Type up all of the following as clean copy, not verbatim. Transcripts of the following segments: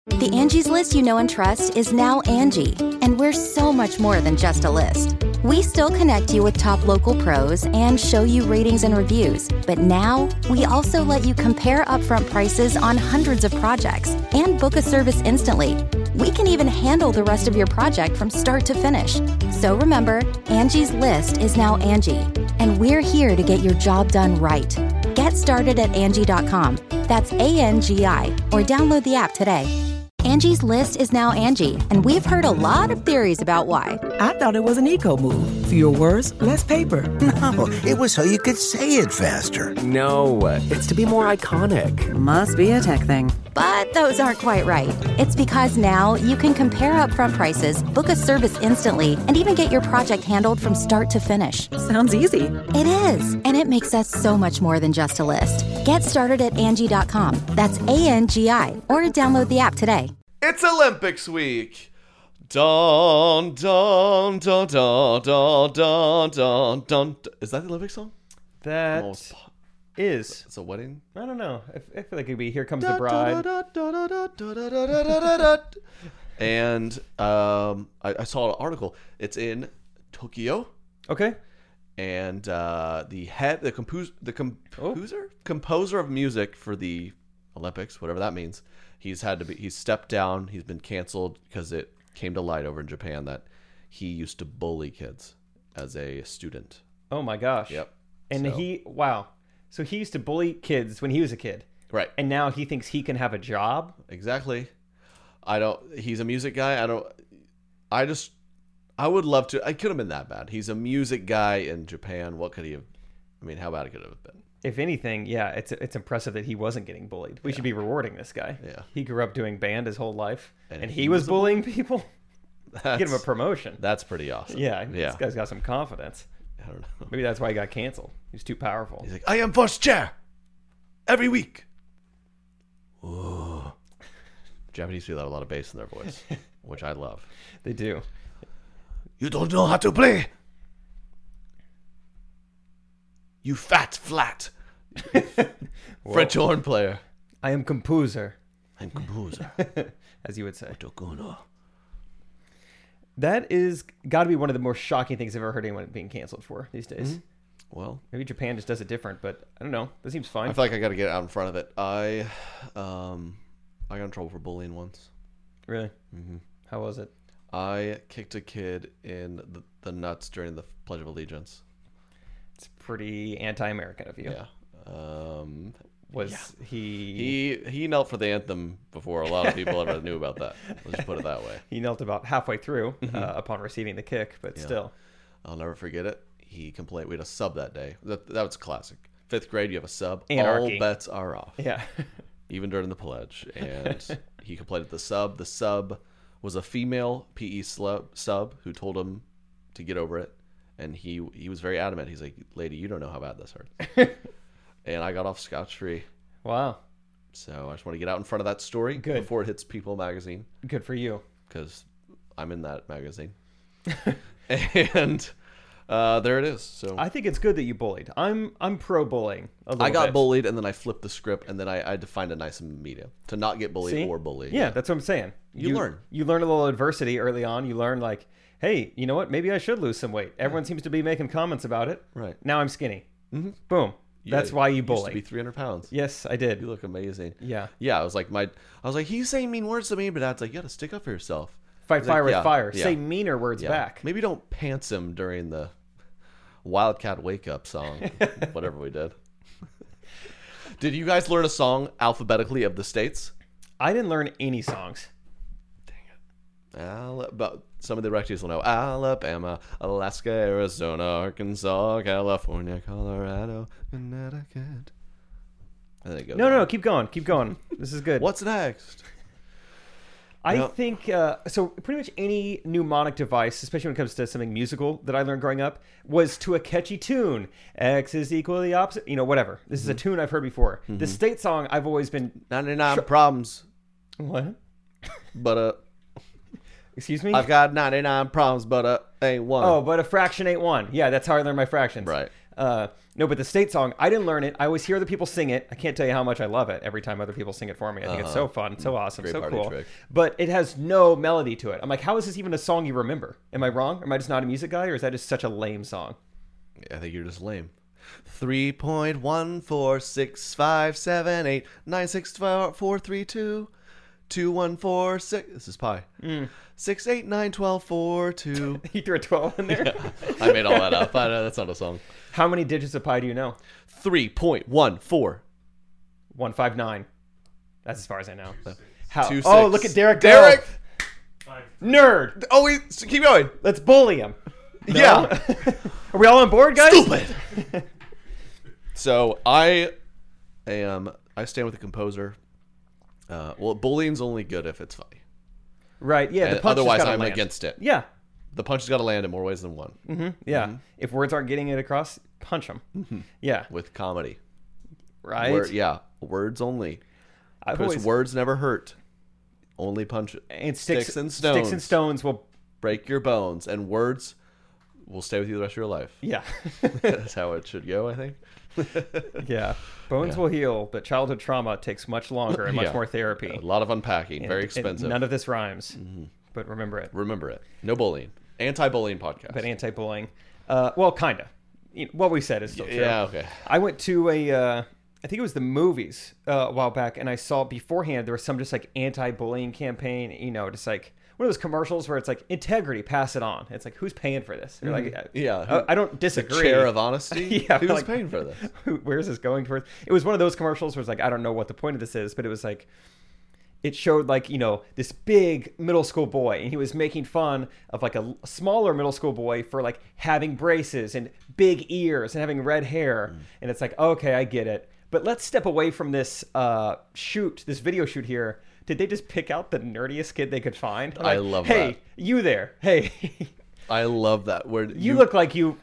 The Angie's List you know and trust is now Angie, and we're so much more than just a list. We still connect you with top local pros and show you ratings and reviews, but now we also let you compare upfront prices on hundreds of projects and book a service instantly. We can even handle the rest of your project from start to finish. So remember, Angie's List is now Angie, and we're here to get your job done right. Get started at Angie.com. That's ANGI, or download the app today. Angie's List is now Angie, and we've heard a lot of theories about why. I thought it was an eco move. Fewer words, less paper. No, it was so you could say it faster. No, it's to be more iconic. Must be a tech thing. But those aren't quite right. It's because now you can compare upfront prices, book a service instantly, and even get your project handled from start to finish. Sounds easy. It is, and it makes us so much more than just a list. Get started at Angie.com. That's ANGI, or download the app today. It's Olympics week. Dun, dun, dun, dun, dun, dun, dun, dun. Is that the Olympic song? That is. It's a wedding? I don't know. I feel like it'd be Here Comes the Bride. And I saw an article. It's in Tokyo. Okay. And the composer of music for the Olympics, whatever that means, he's stepped down. He's been canceled because it came to light over in Japan that he used to bully kids as a student. Oh my gosh. Yep. And wow. So he used to bully kids when he was a kid. Right. And now he thinks he can have a job? Exactly. He's a music guy. I would love to. I could have been that bad. He's a music guy in Japan. What could he have? I mean, how bad it could have been? If anything, yeah, it's impressive that he wasn't getting bullied. We should be rewarding this guy. Yeah. He grew up doing band his whole life, and he was bullying people. Get him a promotion. That's pretty awesome. Yeah, this guy's got some confidence. I don't know. Maybe that's why he got canceled. He's too powerful. He's like, I am first chair every week. Ooh. Japanese people have a lot of bass in their voice, which I love. They do. You don't know how to play. You fat flat. French horn player. I am composer. I'm composer. As you would say. Otokuno. That is got to be one of the more shocking things I've ever heard anyone being canceled for these days. Mm-hmm. Well, maybe Japan just does it different, but I don't know. That seems fine. I feel like I got to get out in front of it. I got in trouble for bullying once. Really? Mm-hmm. How was it? I kicked a kid in the nuts during the Pledge of Allegiance. It's pretty anti-American of you. Yeah. He knelt for the anthem before a lot of people ever knew about that. Let's just put it that way. He knelt about halfway through upon receiving the kick, but still. I'll never forget it. He complained. We had a sub that day. That was classic. 5th grade, you have a sub. Anarchy. All bets are off. Yeah. Even during the pledge. And he complained at the sub. The sub was a female PE sub who told him to get over it. And he was very adamant. He's like, lady, you don't know how bad this hurts. And I got off scotch-free. Wow. So I just want to get out in front of that story before it hits People magazine. Good for you. Because I'm in that magazine. And there it is. So I think it's good that you bullied. I'm pro-bullying a little I got bit. bullied, and then I flipped the script, and then I had to find a nice medium to not get bullied or bully. Yeah, that's what I'm saying. You learn. You learn a little adversity early on. You learn like, hey, you know what? Maybe I should lose some weight. Everyone seems to be making comments about it. Right. Now I'm skinny. Mm-hmm. Boom. That's why you bully. Used to be 300 pounds. Yes, I did. You look amazing. Yeah. Yeah, I was like, he's saying mean words to me, but Dad's like, you got to stick up for yourself. Fight fire with fire. Yeah. Say meaner words back. Maybe don't pants him during the Wildcat Wake Up song, whatever we did. Did you guys learn a song alphabetically of the states? I didn't learn any songs. But some of the rectors will know: Alabama, Alaska, Arizona, Arkansas, California, Colorado, Connecticut. And then it goes No, keep going. This is good. What's next? I think so. Pretty much any mnemonic device, especially when it comes to something musical that I learned growing up, was to a catchy tune. X is equal to the opposite. Whatever. This is a tune I've heard before. The state song I've always been 99 problems. What? But excuse me? I've got 99 problems, but ain't one. Oh, but a fraction ain't one. Yeah, that's how I learned my fractions. Right. No, but the state song, I didn't learn it. I always hear other people sing it. I can't tell you how much I love it every time other people sing it for me. I think it's so fun, so awesome, Great so party cool. trick. But it has no melody to it. I'm like, how is this even a song you remember? Am I wrong? Am I just not a music guy, or is that just such a lame song? I think you're just lame. 3.14657896432 2146. This is pi. 6891242. He threw a 12 in there. I made all that up. I know that's not a song. How many digits of pi do you know? 3.14. 159. That's as far as I know. How? 2, 6. Oh, look at Derek. Derek! Go. Nerd. Oh, keep going. Let's bully him. No? Yeah. Are we all on board, guys? Stupid. So I stand with the composer. Well, bullying's only good if it's funny. Right. Yeah. The punch Otherwise, has gotta I'm land. against it. Yeah. The punch has got to land in more ways than one. Yeah. If words aren't getting it across, punch them. Yeah. With comedy. Right. Words only. I've Because always, words never hurt. Only punch. and sticks and stones. Sticks and stones will. Break your bones. And words will stay with you the rest of your life. Yeah. That's how it should go, I think. Yeah. Bones will heal, but childhood trauma takes much longer and much Yeah. more therapy. A lot of unpacking. Very And expensive. none of this rhymes, but remember it. Remember it. No bullying. Anti-bullying podcast. But anti-bullying. Well, kind of. What we said is still true. Yeah, okay. I went to I think it was the movies a while back, and I saw beforehand there was some just like anti-bullying campaign, just like one of those commercials where it's like integrity, pass it on. It's like, who's paying for this? They're like, Yeah. I don't disagree. The chair of honesty? Yeah, Who's like, paying for this? Where's this going towards? It was one of those commercials where it's like, I don't know what the point of this is, but it was like, it showed like, this big middle school boy, and he was making fun of like a smaller middle school boy for like having braces and big ears and having red hair. And it's like, okay, I get it. But let's step away from this this video shoot here. Did they just pick out the nerdiest kid they could find? I love hey, that. You there. Hey, I love that. Where you look like you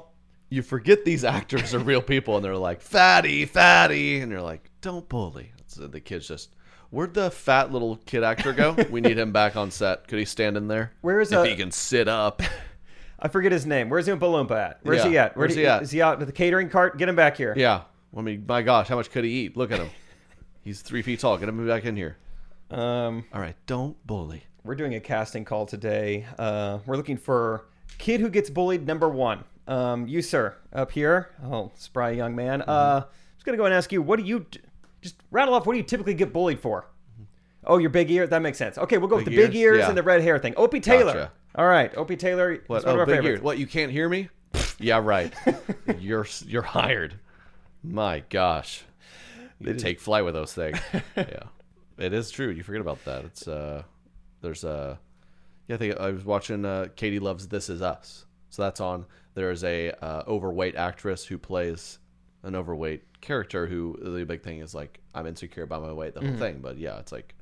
forget these actors are real people, and they're like, fatty, and you're like, don't bully. So the kid's just, where'd the fat little kid actor go? We need him back on set. Could he stand in there? If he can sit up. I forget his name. Where's Oompa Loompa at? Where's he at? Where's he at? Is he out at the catering cart? Get him back here. Yeah. I mean, my gosh, how much could he eat? Look at him. He's 3 feet tall. Get him back in here. All right, don't bully. We're doing a casting call today. We're looking for kid who gets bullied #1. You, sir, up here. Oh, spry young man. Just gonna go and ask you, what do you just rattle off? What do you typically get bullied for? Oh, your big ear. That makes sense. Okay, we'll go with the big ears Yeah. and the red hair thing. Opie Taylor. Gotcha. All right, Opie Taylor. What? He's one of our Big favorites. ears. What? You can't hear me? Yeah, right. You're hired. My gosh, you take flight with those things. Yeah, it is true. You forget about that. It's there's a I think I was watching Katie Loves This Is Us. So that's on. There's a overweight actress who plays an overweight character who the big thing is like, I'm insecure about my weight, the whole thing. But yeah, it's like,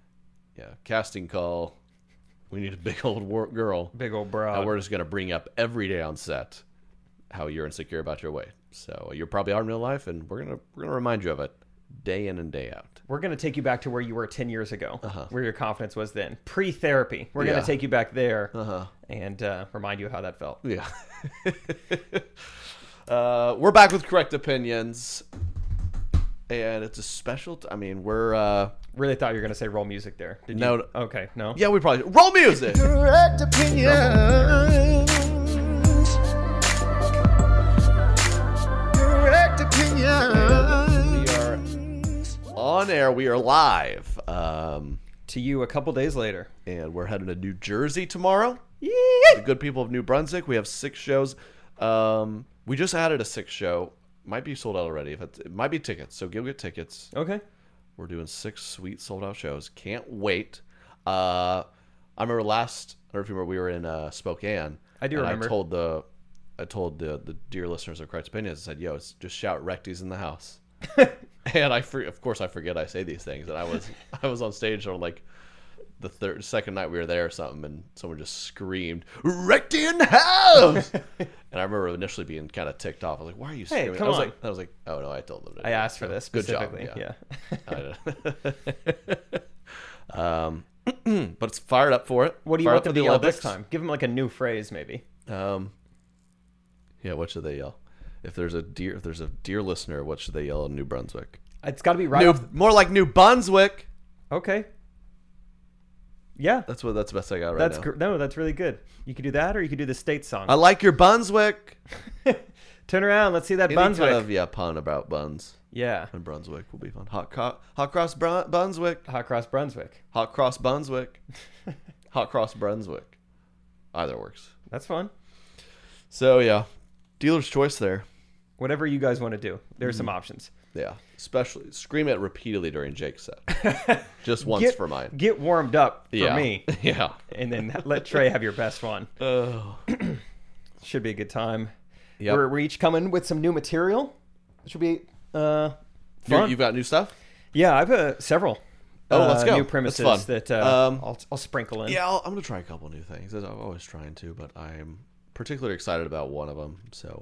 casting call. We need a big old girl. Big old broad. And we're just going to bring up every day on set how you're insecure about your weight. So you probably are in real life, and we're gonna remind you of it day in and day out. We're going to take you back to where you were 10 years ago, where your confidence was then. Pre-therapy. We're going to take you back there and remind you of how that felt. Yeah. We're back with Correct Opinions. And it's a special... we're... Really thought you were going to say roll music there. Did you? No. Okay, no? Yeah, we probably... Roll music! Correct opinions. Correct opinions. We are on air. We are live. To you a couple days later. And we're heading to New Jersey tomorrow. Yay! The good people of New Brunswick. We have 6 shows. We just added a 6th show. Might be sold out already. It might be tickets, so go get tickets. Okay. We're doing 6 sweet sold out shows. Can't wait. I remember I don't know if you remember, we were in Spokane. I do remember. I told the dear listeners of Correct Opinions, I said, yo, it's just shout Recty's in the house. And of course I forget I say these things. And I was on stage on like the second night we were there or something, and someone just screamed, Recty in the house! And I remember initially being kind of ticked off. I was like, why are you screaming? Come on. I was like, oh no, I told them. I asked for this specifically. Good job. Yeah. But it's fired up for it. What do you want them to yell this time? Give them like a new phrase, maybe. Yeah, what should they yell? If there's a deer listener, what should they yell in New Brunswick? It's got to be right. More like New Brunswick. Okay. Yeah. That's the best I got right now. No, that's really good. You could do that, or you could do the state song. I like your Brunswick. Turn around. Let's see that Any Brunswick. kind of pun about buns. Yeah. And Brunswick will be fun. Hot cross Brunswick. Hot cross Brunswick. Hot cross Brunswick. Hot cross Brunswick. Either works. That's fun. So yeah, dealer's choice there. Whatever you guys want to do. There's some options. Yeah, especially scream it repeatedly during Jake's set. Just once for mine. Get warmed up for me. Yeah. And then let Trey have your best one. Oh. Should be a good time. Yep. We're each coming with some new material. It should be fun. You've got new stuff? Yeah, I have several. Oh, let's go. New premises That's fun. that I'll sprinkle in. Yeah, I'm going to try a couple new things. I'm always trying to, but I'm particularly excited about one of them. So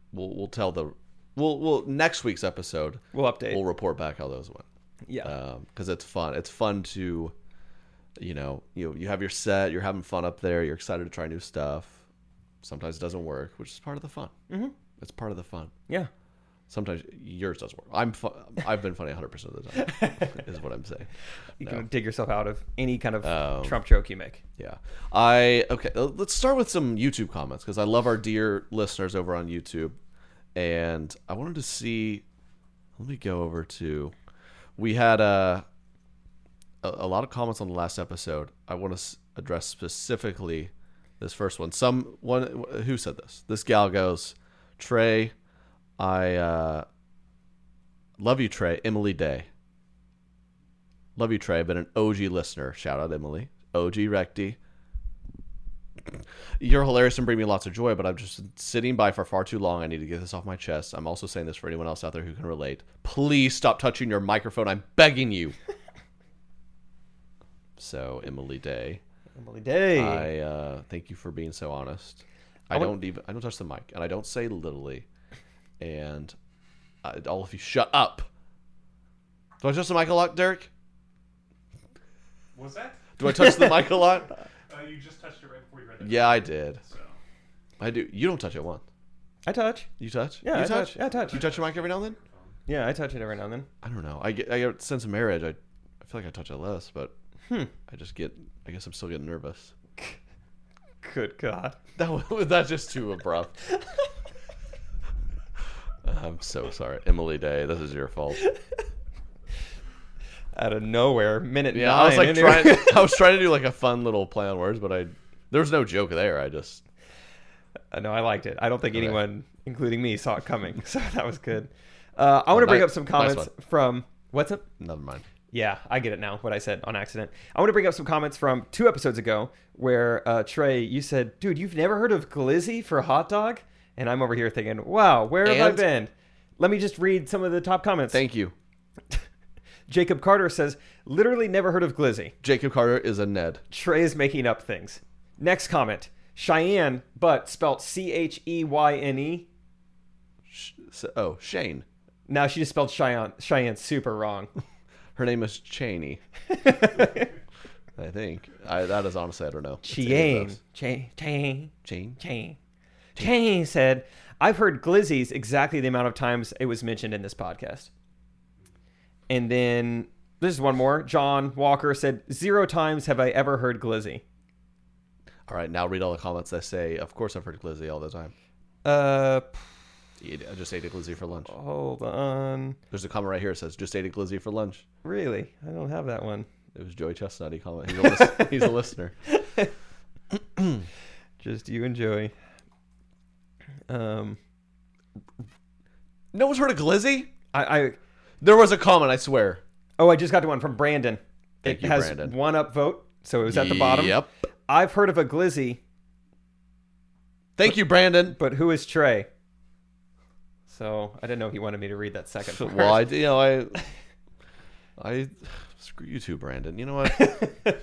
we'll next week's episode, We'll update. We'll report back how those went. Yeah. Because it's fun. It's fun to, you have your set, you're having fun up there, you're excited to try new stuff. Sometimes it doesn't work, which is part of the fun. Mm-hmm. It's part of the fun. Yeah. Sometimes yours doesn't work. I've been funny 100% of the time, is what I'm saying. You can dig yourself out of any kind of Oh. Trump joke you make. Yeah. Okay, let's start with some YouTube comments, because I love our dear listeners over on YouTube. And I wanted to see, let me go over to, we had a lot of comments on the last episode. I want to address specifically this first one. Who said this? This gal goes, Trey, I love you, Trey. Emily Day. Love you, Trey. Been an OG listener. Shout out, Emily. OG Recti. You're hilarious and bring me lots of joy, but I'm just sitting by for far too long. I need to get this off my chest. I'm also saying this for anyone else out there who can relate. Please stop touching your microphone. I'm begging you. So, Emily Day. Emily Day. I thank you for being so honest. I don't touch the mic, and I don't say literally. And all of you shut up. Do I touch the mic a lot, Derek? What's that? Do I touch the mic a lot? You just touched it right before you read that. Yeah, I did. So. I do. You don't touch it once. I touch. You touch? Yeah, you I touch? touch. Yeah, I touch. You touch your mic every now and then? Yeah, I touch it every now and then. I don't know. I get a sense of marriage. I feel like I touch it less, but I guess I'm still getting nervous. Good God. That's just too abrupt. I'm so sorry. Emily Day, this is your fault. Out of nowhere, minute 9. I was like I was trying to do like a fun little play on words, but there was no joke there. No, I liked it. I don't think anyone, including me, saw it coming. So that was good. I want to bring up some comments from what's up? Never mind. Yeah, I get it now, what I said on accident. I want to bring up some comments from 2 episodes ago where, Trey, you said, dude, you've never heard of glizzy for a hot dog? And I'm over here thinking, wow, where have I been? Let me just read some of the top comments. Thank you. Jacob Carter says, literally never heard of glizzy. Jacob Carter is a Ned. Trey is making up things. Next comment, Cheyenne, but spelt Cheyne. Shane. Now she just spelled Cheyenne super wrong. Her name is Cheney. I think. That is honestly, I don't know. Cheyenne said, I've heard glizzies exactly the amount of times it was mentioned in this podcast. And then this is one more. John Walker said, 0 times have I ever heard glizzy. All right, now read all the comments that say, of course I've heard glizzy all the time. I just ate a glizzy for lunch. Hold on. There's a comment right here that says, just ate a glizzy for lunch. Really? I don't have that one. It was Joey Chestnut. He commented. He's a listener. Just you and Joey. No one's heard of glizzy? There was a comment, I swear. Oh, I just got to one from Brandon. Thank you, has Brandon. 1 upvote, so it was at the bottom. Yep. I've heard of a glizzy. Thank you, Brandon. But who is Trey? So I didn't know he wanted me to read that second part. Well, I screw you too, Brandon. You know what?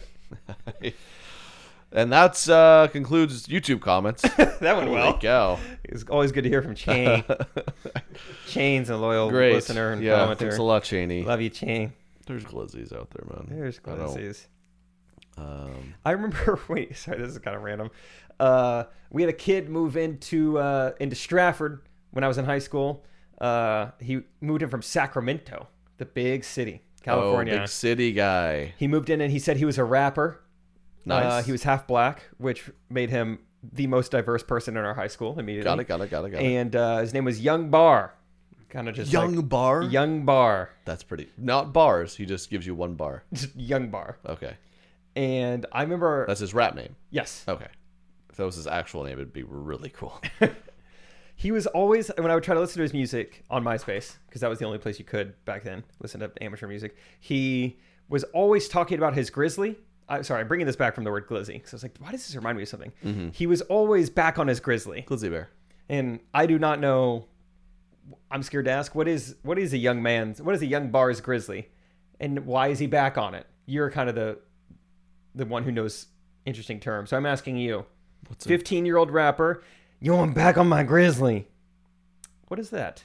And that's concludes YouTube comments. That went well. Holy cow. It's always good to hear from Chain. Chain's a loyal listener and commenter. Thanks a lot, Cheney. Love you, Chain. There's glizzies out there, man. There's glizzies. I remember. Wait, sorry, this is kind of random. We had a kid move into Stratford when I was in high school. He moved in from Sacramento, the big city, California. Oh, big city guy. He moved in and he said he was a rapper. Nice. He was half black, which made him the most diverse person in our high school immediately. Got it. And his name was Young Bar. Kind of just Young Bar? Young Bar. That's pretty. Not bars. He just gives you one bar. Just Young Bar. Okay. And I remember... That's his rap name? Yes. Okay. If that was his actual name, it'd be really cool. He was always, when I would try to listen to his music on MySpace, because that was the only place you could back then listen to amateur music, he was always talking about his grizzly. I'm bringing this back from the word glizzy, because I was like, why does this remind me of something? Mm-hmm. He was always back on his grizzly. Glizzy bear. And I do not know, I'm scared to ask, what is a young bar's grizzly? And why is he back on it? You're kind of the one who knows interesting terms. So I'm asking you, 15-year-old rapper, yo, I'm back on my grizzly. What is that?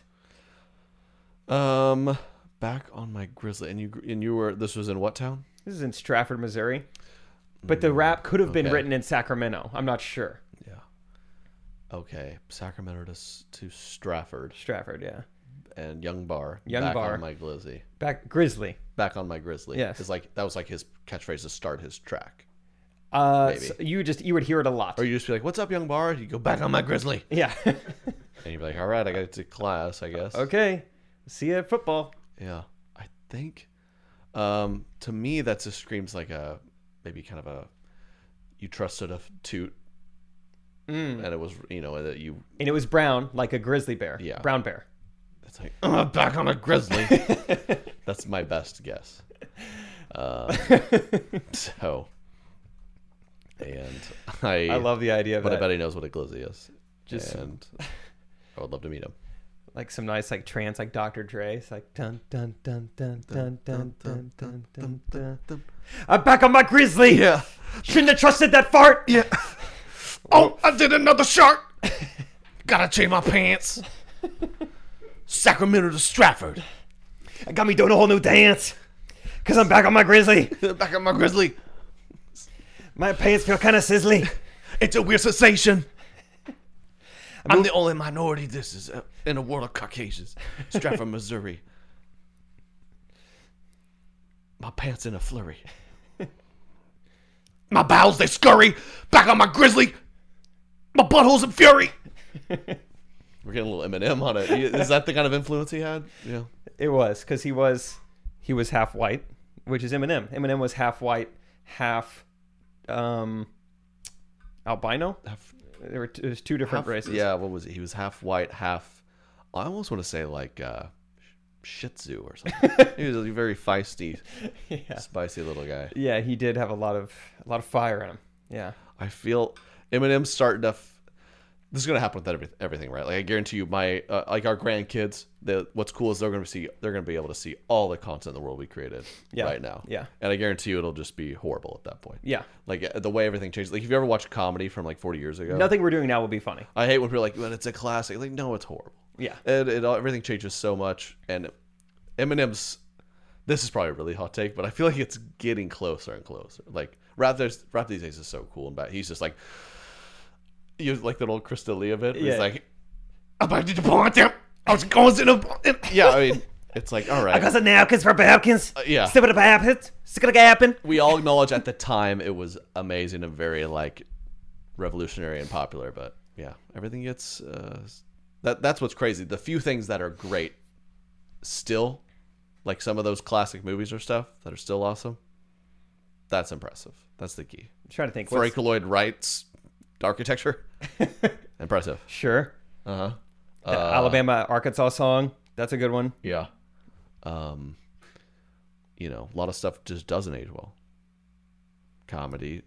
Back on my grizzly. And you were, this was in what town? This is in Stratford, Missouri. But the rap could have been written in Sacramento. I'm not sure. Yeah. Okay. Sacramento to Stratford. Stratford, yeah. And Young Bar. Young back Bar. on my glizzy. Grizzly. Back on my grizzly. Yes. It's like, that was like his catchphrase to start his track. So you would hear it a lot. Or you just be like, what's up, Young Bar? You go, back on my grizzly. Yeah. And you'd be like, all right, I got to class, I guess. Okay. See you at football. Yeah. I think, to me, that just screams like maybe kind of you trusted a toot. And it was, that you. And it was brown, like a grizzly bear. Yeah. Brown bear. It's like, back on a grizzly. That's my best guess. So. And I love the idea of but that. I bet he knows what a glizzy is. And I would love to meet him. Like some nice trance, like Dr. Dre. It's like dun dun dun dun dun dun dun dun dun dun. I'm back on my grizzly. Yeah. Shouldn't have trusted that fart. Yeah. Oh, I did another shark. Gotta change my pants. Sacramento to Stratford. I got me doing a whole new dance. Cause I'm back on my grizzly. Back on my grizzly. My pants feel kind of sizzly. It's a weird sensation. I'm the only minority this is in a world of Caucasians. Stratford, Missouri. My pants in a flurry. My bowels, they scurry. Back on my grizzly. My butthole's in fury. We're getting a little Eminem on it. Is that the kind of influence he had? Yeah. It was, because he was half white, which is Eminem. Eminem was half white, half albino. There's two different races. Yeah, what was it? He was half white, half. I almost want to say like Shih Tzu or something. He was a very feisty, spicy little guy. Yeah, he did have a lot of fire in him. Yeah, I feel Eminem's starting to. This is gonna happen with everything, right? Like I guarantee you, my like our grandkids. What's cool is they're gonna be able to see all the content in the world we created right now. Yeah, and I guarantee you, it'll just be horrible at that point. Yeah, like the way everything changes. Like, have you ever watched comedy from like 40 years ago? Nothing we're doing now will be funny. I hate when people are like, "Well, it's a classic." Like, no, it's horrible. Yeah, everything changes so much, and Eminem's. This is probably a really hot take, but I feel like it's getting closer and closer. Like rap these days is so cool and bad. He's just like. You like that old Chris D'Elia bit? Yeah. He's like, I was going to yeah, I mean, it's like, all right. I got some napkins for napkins. Yeah. Stick it up happens. Stick it happen. We all acknowledge at the time it was amazing and very like revolutionary and popular, but yeah, everything gets that's what's crazy. The few things that are great still, like some of those classic movies or stuff that are still awesome. That's impressive. That's the key. I'm trying to think. Frank Lloyd Wright's architecture. Impressive. Sure. The Alabama Arkansas song. That's a good one. Yeah. A lot of stuff just doesn't age well. Comedy.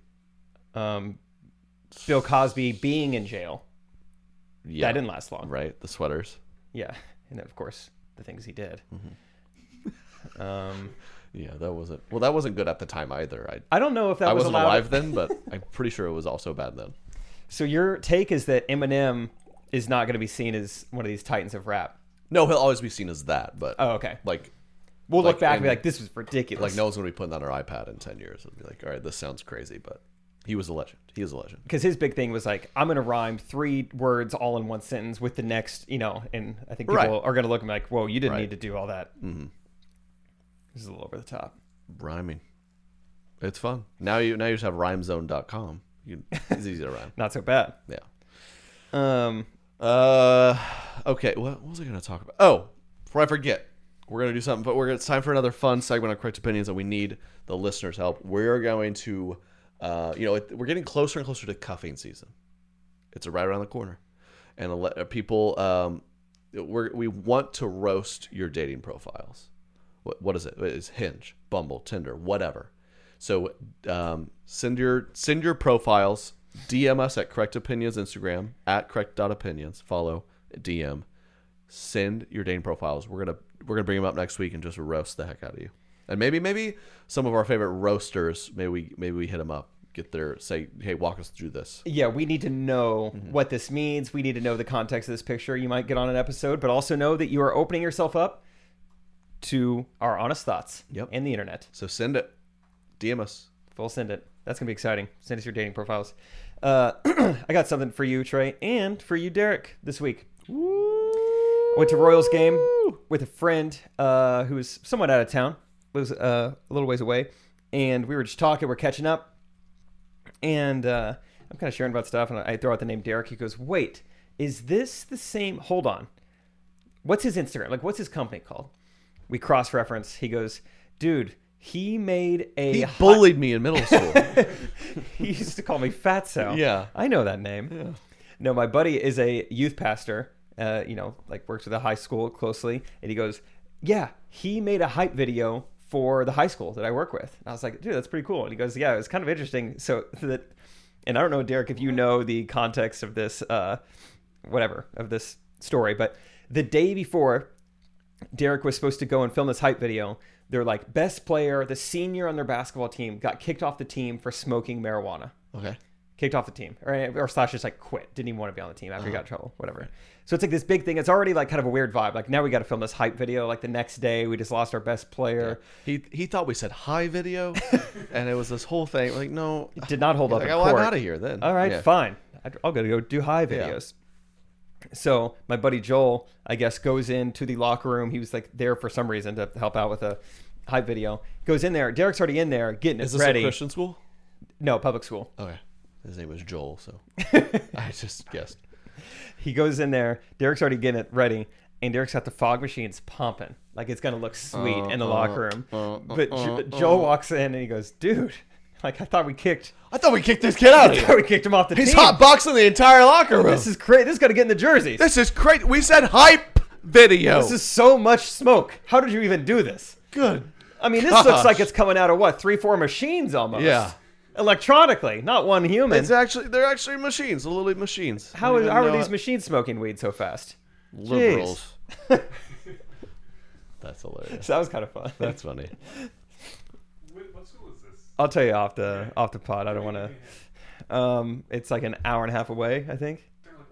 Bill Cosby being in jail. Yeah. That didn't last long. Right. The sweaters. Yeah. And of course the things he did. Mm-hmm. Yeah, that wasn't good at the time either. I don't know if that was wasn't alive then, but I'm pretty sure it was also bad then. So your take is that Eminem is not going to be seen as one of these titans of rap? No, he'll always be seen as that. But okay. Like, we'll look back and be like, "This was ridiculous." Like, no one's going to be putting that on our iPad in 10 years. It'll be like, "All right, this sounds crazy," but He was a legend. He is a legend. Because his big thing was like, I'm going to rhyme 3 words all in one sentence with the next, and I think people are going to look at me like, whoa, you didn't need to do all that. Mm-hmm. This is a little over the top. Rhyming. It's fun. Now you just have rhymezone.com. It's easy to rhyme. Not so bad. Yeah. Okay. What was I going to talk about? Oh, before I forget, we're going to do something, but it's time for another fun segment on Correct Opinions, and we need the listeners' help. We're going to, we're getting closer and closer to cuffing season. It's right around the corner. And people, we want to roast your dating profiles. What is it? It's Hinge, Bumble, Tinder, whatever. So send your profiles. DM us at Correct Opinions Instagram at correct.opinions. Follow, DM. Send your dating profiles. We're gonna bring them up next week and just roast the heck out of you. And maybe some of our favorite roasters. Maybe we hit them up. Say, hey, walk us through this. Yeah, we need to know what this means. We need to know the context of this picture. You might get on an episode, but also know that you are opening yourself up to our honest thoughts and the internet. So send it. DM us. Full send it. That's going to be exciting. Send us your dating profiles. I got something for you, Trey, and for you, Derek, this week. I went to Royals game with a friend who was somewhat out of town. Was a little ways away. And we were just talking. We're catching up. And I'm kind of sharing about stuff. And I throw out the name Derek. He goes, wait, is this the same? Hold on. What's his Instagram? Like, what's his company called? We cross-reference. He goes, dude, he made a... He bullied me in middle school. He used to call me Fatso. Yeah. I know that name. Yeah. No, my buddy is a youth pastor, works with a high school closely. And he goes, yeah, he made a hype video for the high school that I work with. And I was like, dude, that's pretty cool. And he goes, yeah, it was kind of interesting. So that, and I don't know, Derek, if you know the context of this, of this story, but the day before Derek was supposed to go and film this hype video, their like best player, the senior on their basketball team, got kicked off the team for smoking marijuana. Okay. Kicked off the team, or slash just like quit. Didn't even want to be on the team after he got in trouble. Whatever. So it's like this big thing. It's already like kind of a weird vibe. Like now we got to film this hype video. Like the next day we just lost our best player. Yeah. He thought we said hi video, and it was this whole thing. Like no, it did not hold up. Like, in well, court. I'm out of here then. All right, fine. I'll go do hi videos. Yeah. So my buddy Joel, I guess, goes into the locker room. He was like there for some reason to help out with a hype video. Goes in there. Derek's already in there getting it ready. Is this a Christian school? No, public school. Okay. His name was Joel, so I just guessed. He goes in there. Derek's already getting it ready, and Derek's got the fog machines pumping. Like it's going to look sweet in the locker room. But Joel walks in, and he goes, dude, like I thought we kicked this kid out of here. I thought we kicked him off the team. He's hotboxing the entire locker room. This is great. This is going to get in the jerseys. This is great. We said hype video. This is so much smoke. How did you even do this? Good. I mean, this looks like it's coming out of what? 3-4 machines almost. Yeah. Electronically, not one human. They're actually machines, little machines. How are these machines smoking weed so fast? Liberals. That's hilarious. So that was kind of fun. That's funny. What school is this? I'll tell you off the pod. I don't want to. It's like an hour and a half away, I think.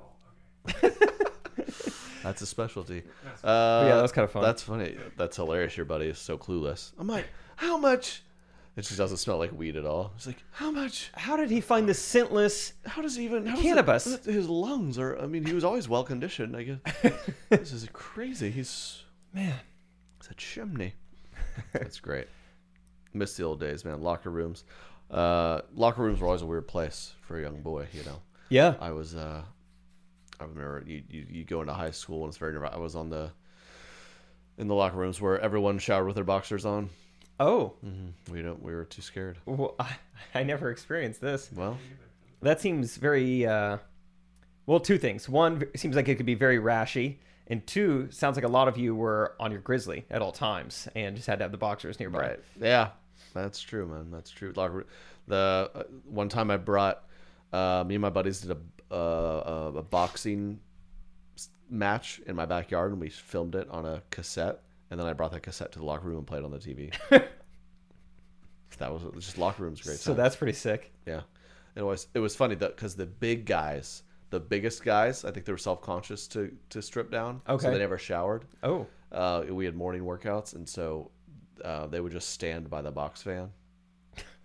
That's a specialty. Yeah, that was kind of fun. That's funny. That's hilarious. Your buddy is so clueless. I'm like, how much? It just doesn't smell like weed at all. It's like, how much? How did he find the scentless cannabis? His lungs are, he was always well conditioned, I guess. This is crazy. It's a chimney. That's great. Miss the old days, man. Locker rooms. Locker rooms were always a weird place for a young boy, Yeah. I remember you go into high school and it's very nervous. I was in the locker rooms where everyone showered with their boxers on. Oh. Mm-hmm. We were too scared. Well, I never experienced this. Well, that seems very, two things. One, it seems like it could be very rashy. And two, sounds like a lot of you were on your Grizzly at all times and just had to have the boxers nearby. Right. Yeah, that's true, man. That's true. The one time I brought, me and my buddies did a boxing match in my backyard, and we filmed it on a cassette. And then I brought that cassette to the locker room and played on the TV. That was just locker room's great. So that's pretty sick. Yeah, it was funny because the biggest guys, I think they were self-conscious to strip down. Okay. So they never showered. Oh. We had morning workouts, and so they would just stand by the box fan.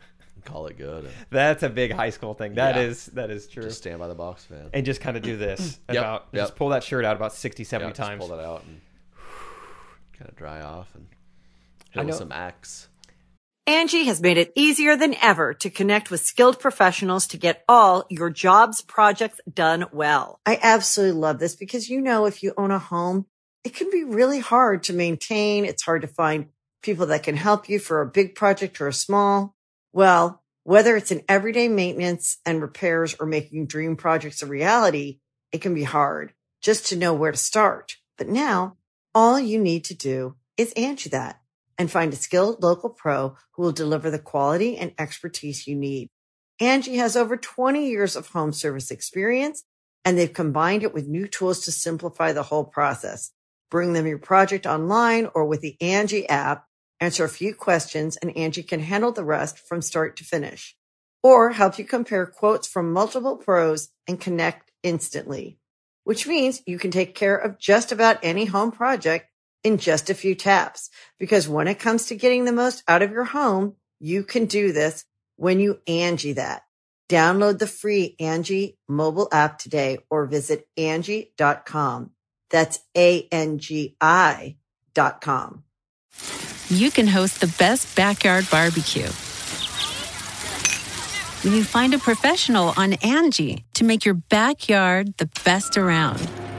Call it good. And That's a big high school thing. That Yeah. is true. just stand by the box fan. And just kind of do this Yep. just pull that shirt out about 60, 70 Just times. pull that out and kind of dry off and I hit with know- some Axe. Angie has made it easier than ever to connect with skilled professionals to get all your jobs projects done well. I absolutely love this because, if you own a home, it can be really hard to maintain. It's hard to find people that can help you for a big project or a small. Well, whether it's in everyday maintenance and repairs or making dream projects a reality, it can be hard just to know where to start. But now all you need to do is Angie that and find a skilled local pro who will deliver the quality and expertise you need. Angie has over 20 years of home service experience, and they've combined it with new tools to simplify the whole process. Bring them your project online or with the Angie app, answer a few questions, and Angie can handle the rest from start to finish. Or help you compare quotes from multiple pros and connect instantly, which means you can take care of just about any home project in just a few taps. Because when it comes to getting the most out of your home, you can do this when you Angie that. Download the free Angie mobile app today or visit Angie.com. That's ANGI.com. You can host the best backyard barbecue when you find a professional on Angie to make your backyard the best around.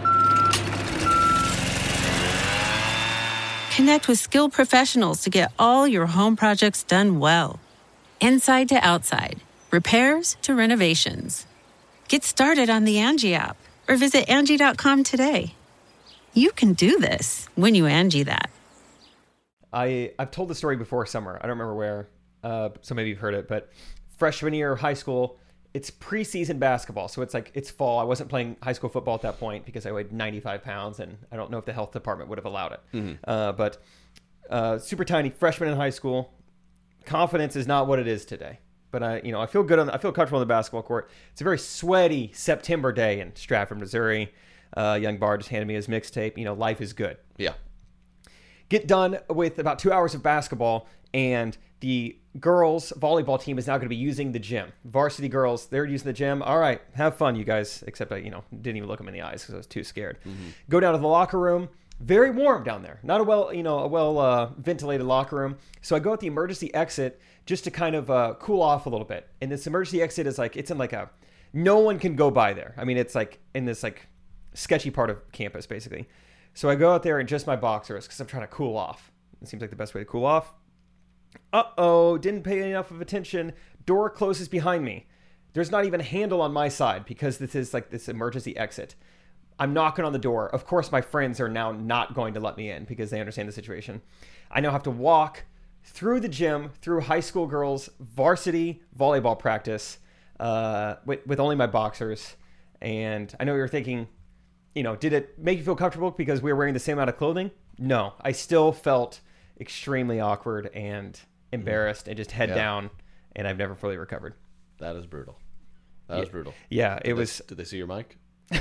Connect with skilled professionals to get all your home projects done well. Inside to outside, repairs to renovations. Get started on the Angie app or visit Angie.com today. You can do this when you Angie that. I've told the story before somewhere. I don't remember where, so maybe you've heard it. But freshman year of high school, it's preseason basketball. So it's fall. I wasn't playing high school football at that point because I weighed 95 pounds, and I don't know if the health department would have allowed it. But super tiny, freshman in high school. Confidence is not what it is today. But I feel good. I feel comfortable on the basketball court. It's a very sweaty September day in Stratford, Missouri. Young Bard just handed me his mixtape. Life is good. Yeah. Get done with about 2 hours of basketball, and the girls volleyball team is now going to be using the gym. Varsity girls, they're using the gym. All right, have fun, you guys. Except I, didn't even look them in the eyes because I was too scared. Go down to the locker room. Very warm down there. Not a well ventilated locker room. So I go at the emergency exit just to kind of cool off a little bit. And this emergency exit is it's in no one can go by there. I mean, it's in this sketchy part of campus basically. So I go out there in just my boxers because I'm trying to cool off. It seems like the best way to cool off. Didn't pay enough of attention. Door closes behind me. There's not even a handle on my side because this is this emergency exit. I'm knocking on the door. Of course, my friends are now not going to let me in because they understand the situation. I now have to walk through the gym, through high school girls' varsity volleyball practice with only my boxers. And I know you're thinking, did it make you feel comfortable because we were wearing the same amount of clothing? No, I still felt extremely awkward and embarrassed and just head down, and I've never fully recovered. That is brutal. That was brutal. Yeah, it was. Did they see your mic?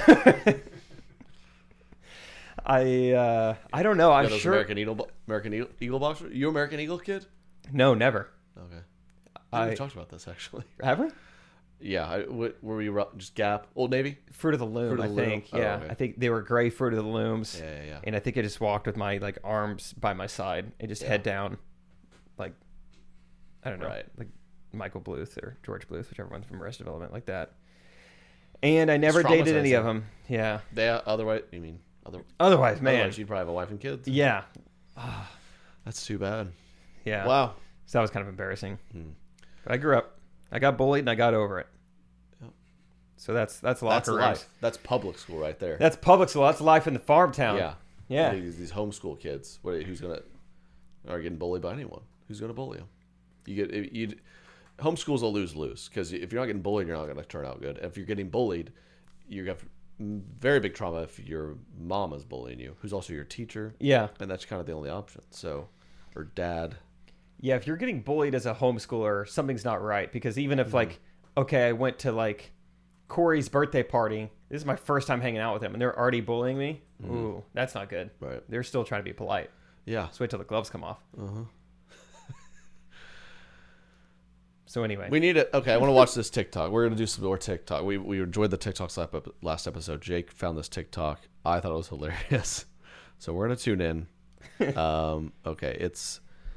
I don't know. I'm those sure. American Eagle boxer. You American Eagle kid? No, never. Okay. We talked about this actually. Have we? Yeah. Were we just Gap, Old Navy? Fruit of the Loom, I think. Oh, yeah, okay. I think they were gray Fruit of the Looms. Yeah. And I think I just walked with my arms by my side and just head down, I don't know, like Michael Bluth or George Bluth, whichever one's from Arrested Development, like that. And I never dated any of them. Yeah. Otherwise, you mean Otherwise, man. Otherwise, you'd probably have a wife and kids. Yeah. That's too bad. Yeah. Wow. So that was kind of embarrassing. But I grew up. I got bullied and I got over it. Yep. So that's locker rooms. Life. That's public school right there. That's public school. That's life in the farm town. Yeah. Yeah. These homeschool kids. Are getting bullied by anyone? Who's gonna bully them? Homeschools a lose-lose because if you're not getting bullied, you're not going to turn out good. If you're getting bullied, you have very big trauma if your mom is bullying you, who's also your teacher. Yeah. And that's kind of the only option. So, or dad. Yeah, if you're getting bullied as a homeschooler, something's not right. Because even if I went to Corey's birthday party, this is my first time hanging out with him, and they're already bullying me. Ooh, that's not good. Right. They're still trying to be polite. Yeah. Just wait till the gloves come off. So anyway, We need it. Okay, I want to watch this TikTok. We're gonna do some more TikTok. We enjoyed the TikToks last episode. Jake found this TikTok. I thought it was hilarious. So we're gonna tune in. Okay, it's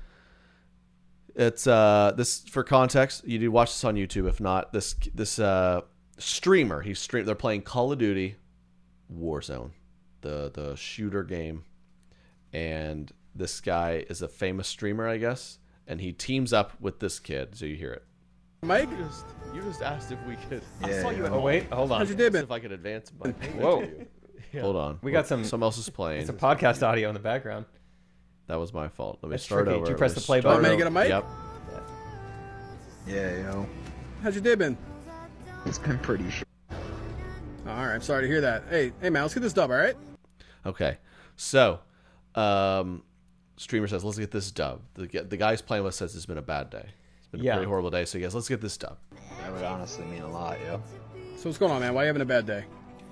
this for context. You do watch this on YouTube. If not, this streamer. They're playing Call of Duty Warzone, the shooter game, and this guy is a famous streamer, I guess, and he teams up with this kid. So you hear it. Mike, You just asked if we could. I saw you. Oh wait, hold on. how's your day been? If I could advance my payment Whoa. to you. Hold on. We got Someone else is playing. Some podcast audio in the background. That was my fault. Let me That's start tricky. over. Did you press Let me the play start button? Man, you got a mic? Yep. Yeah, yo. how's your day been? It's been pretty shit. All right, I'm sorry to hear that. Hey, man, let's get this dub, all right? Okay. So, streamer says, let's get this dub. The guy's playing with says it's been a bad day. It's been a pretty horrible day. So he goes, let's get this dub. That would honestly mean a lot, yo. So what's going on, man? Why are you having a bad day?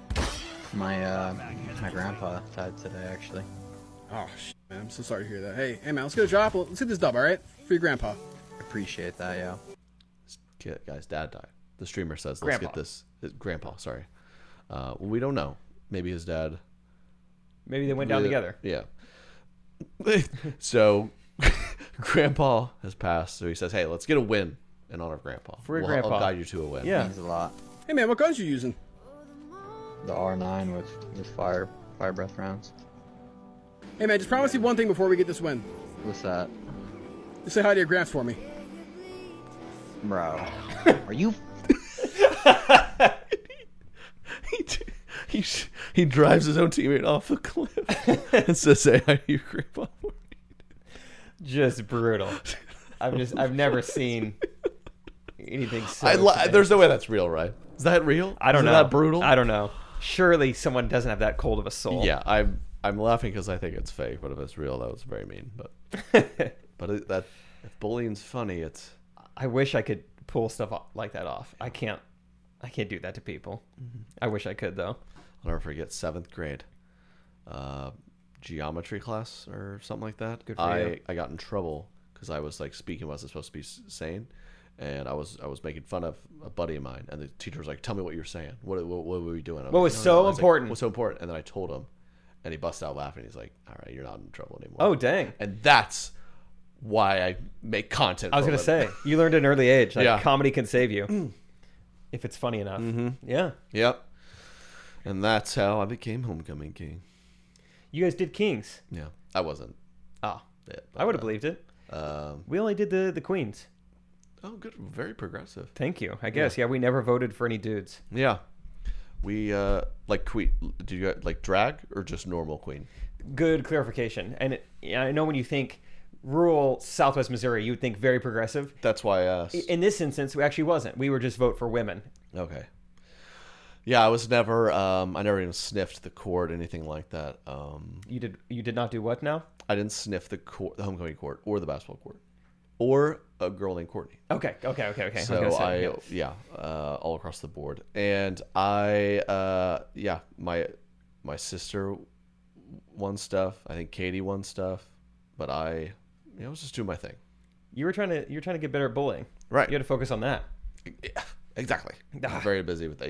My grandpa died today, actually. Oh, shit, man. I'm so sorry to hear that. Hey, man, let's get a drop. Let's get this dub, all right? For your grandpa. Appreciate that, yo. This guy's dad died. The streamer says, let's get this. Grandpa, sorry. Well, we don't know. Maybe his dad. Maybe they went down together. Yeah. So, Grandpa has passed. So he says, hey, let's get a win in honor of Grandpa. For your grandpa. I'll guide you to a win. Yeah. Means a lot. Hey, man, what guns you using? The R9 with fire breath rounds. Hey, man, just promise me one thing before we get this win. What's that? Just say hi to your gramps for me. Bro. Are you... He drives his own teammate off a cliff and says, "Say hi to your grandpa." Just brutal. I've never seen anything so. There's no way that's real, right? Is that real? I don't know. Is that brutal? I don't know. Surely someone doesn't have that cold of a soul. Yeah, I'm laughing because I think it's fake, but if it's real, that was very mean. But if bullying's funny, it's. I wish I could pull stuff like that off. I can't do that to people. I wish I could though. I'll never forget 7th grade geometry class or something like that. Good for you. I got in trouble because I was like speaking what I was supposed to be saying, and I was making fun of a buddy of mine, and the teacher was like, "Tell me what you're saying. What were we doing?" What was so important? What's so important? And then I told him, and he busted out laughing. He's like, "All right, you're not in trouble anymore." Oh dang! And that's why I make content. I was gonna say you learned at an early age. Like, yeah, comedy can save you if it's funny enough. Mm-hmm. Yeah. Yep. And that's how I became Homecoming King. You guys did Kings. Yeah, I wasn't. Oh, Yeah, I would have believed it. We only did the Queens. Oh, good. Very progressive. Thank you. I guess. Yeah, we never voted for any dudes. Yeah. We like queen. Do you like drag or just normal queen? Good clarification. And I know when you think rural Southwest Missouri, you would think very progressive. That's why I asked. In this instance, we actually wasn't. We were just vote for women. Okay. Yeah, I was never. I never even sniffed the court, anything like that. You did not do what now? I didn't sniff the homecoming court, or the basketball court, or a girl named Courtney. Okay. So all across the board, and my sister won stuff. I think Katie won stuff, but I was just doing my thing. You were trying to get better at bullying, right? You had to focus on that. Yeah, exactly. I was very busy with that,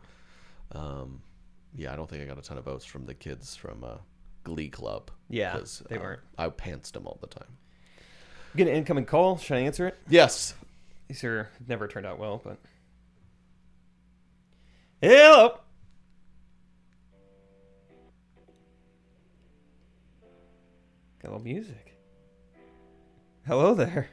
I don't think I got a ton of votes from the kids from Glee Club. Yeah, because they weren't. I pantsed them all the time. Get an incoming call. Should I answer it? Yes. These never turned out well, but hello. Got a little music. Hello there.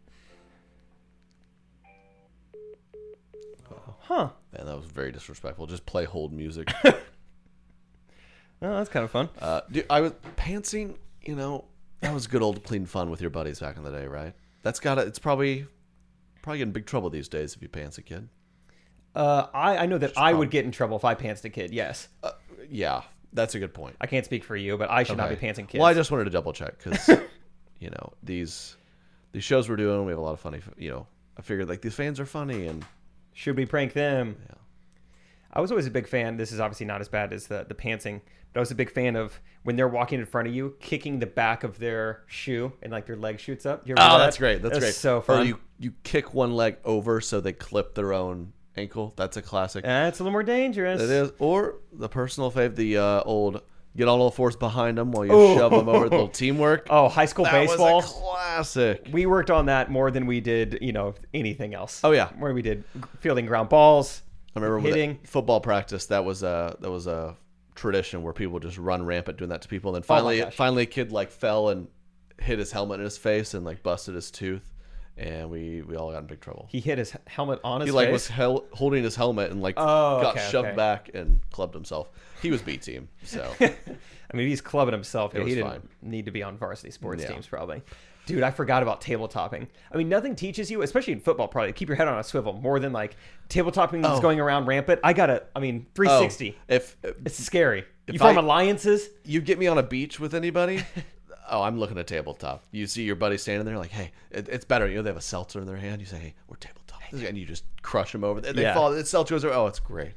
Huh. Man, that was very disrespectful. Just play hold music. Oh, that's kind of fun. Dude, I was pantsing, that was good old clean fun with your buddies back in the day, right? It's probably getting big trouble these days if you pants a kid. I know that I would get in trouble if I pantsed a kid, yes. Yeah, that's a good point. I can't speak for you, but I should not be pantsing kids. Well, I just wanted to double check because, these shows we're doing, we have a lot of funny, I figured like these fans are funny and... Should we prank them? Yeah. I was always a big fan. This is obviously not as bad as the pantsing, but I was a big fan of when they're walking in front of you, kicking the back of their shoe and like their leg shoots up. You ever do that? That's great. That's great. So fun. Or you kick one leg over so they clip their own ankle. That's a classic. It's a little more dangerous. It is. Or the personal fave, the old get on all fours behind them while you shove them over. The little teamwork. Oh, high school baseball. Was a classic. We worked on that more than we did, anything else. Oh yeah, where we did fielding ground balls. I remember hitting football practice. That was a tradition where people just run rampant doing that to people. And then finally, a kid like fell and hit his helmet in his face and like busted his tooth. And we all got in big trouble. He hit his helmet on his face? He like was holding his helmet and like got shoved back and clubbed himself. He was B team, so. I mean, he's clubbing himself. He didn't fine. need to be on varsity sports teams probably. Dude, I forgot about tabletopping. I mean, nothing teaches you, especially in football, probably keep your head on a swivel more than like tabletopping is going around rampant. 360. It's scary. You form alliances. You get me on a beach with anybody. I'm looking at tabletop. You see your buddy standing there like, hey, it's better. They have a seltzer in their hand. You say, hey, we're tabletop. And you just crush them over. They fall. The seltzer goes over. Oh, it's great.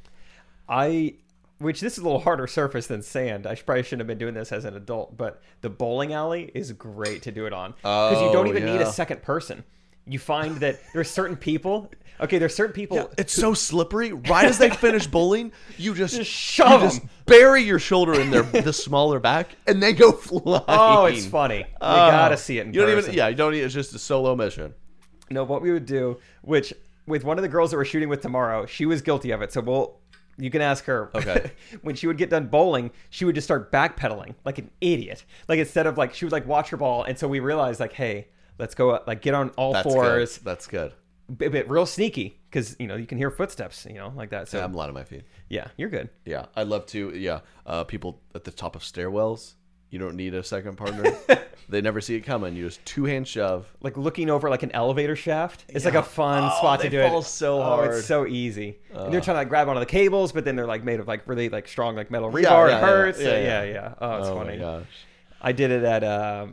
Which this is a little harder surface than sand. I probably shouldn't have been doing this as an adult, but the bowling alley is great to do it on. Because you don't even need a second person. You find that there's certain people... Okay, there's certain people... Yeah, it's so slippery. Right as they finish bowling, you just shove them. Just bury your shoulder in the smaller back, and they go flying. Oh, it's funny. We gotta see it in person. You don't need... It's just a solo mission. No, what we would do, which with one of the girls that we're shooting with tomorrow, she was guilty of it, so you can ask her. Okay. When she would get done bowling, she would just start backpedaling like an idiot. Like instead of like, she would like watch her ball. And so we realized like, hey, let's go like get on all fours. That's good. But real sneaky because, you can hear footsteps, like that. So I'm light on my feet. Yeah, you're good. Yeah, I love to. Yeah, people at the top of stairwells. You don't need a second partner. They never see it coming. You just two-hand shove. Like looking over like an elevator shaft. It's like a fun spot to do it. They fall so hard. It's so easy. And they're trying to like grab onto the cables, but then they're like made of like really like strong like metal rebar. It hurts. Yeah. Oh, it's funny. Oh my gosh. I did it at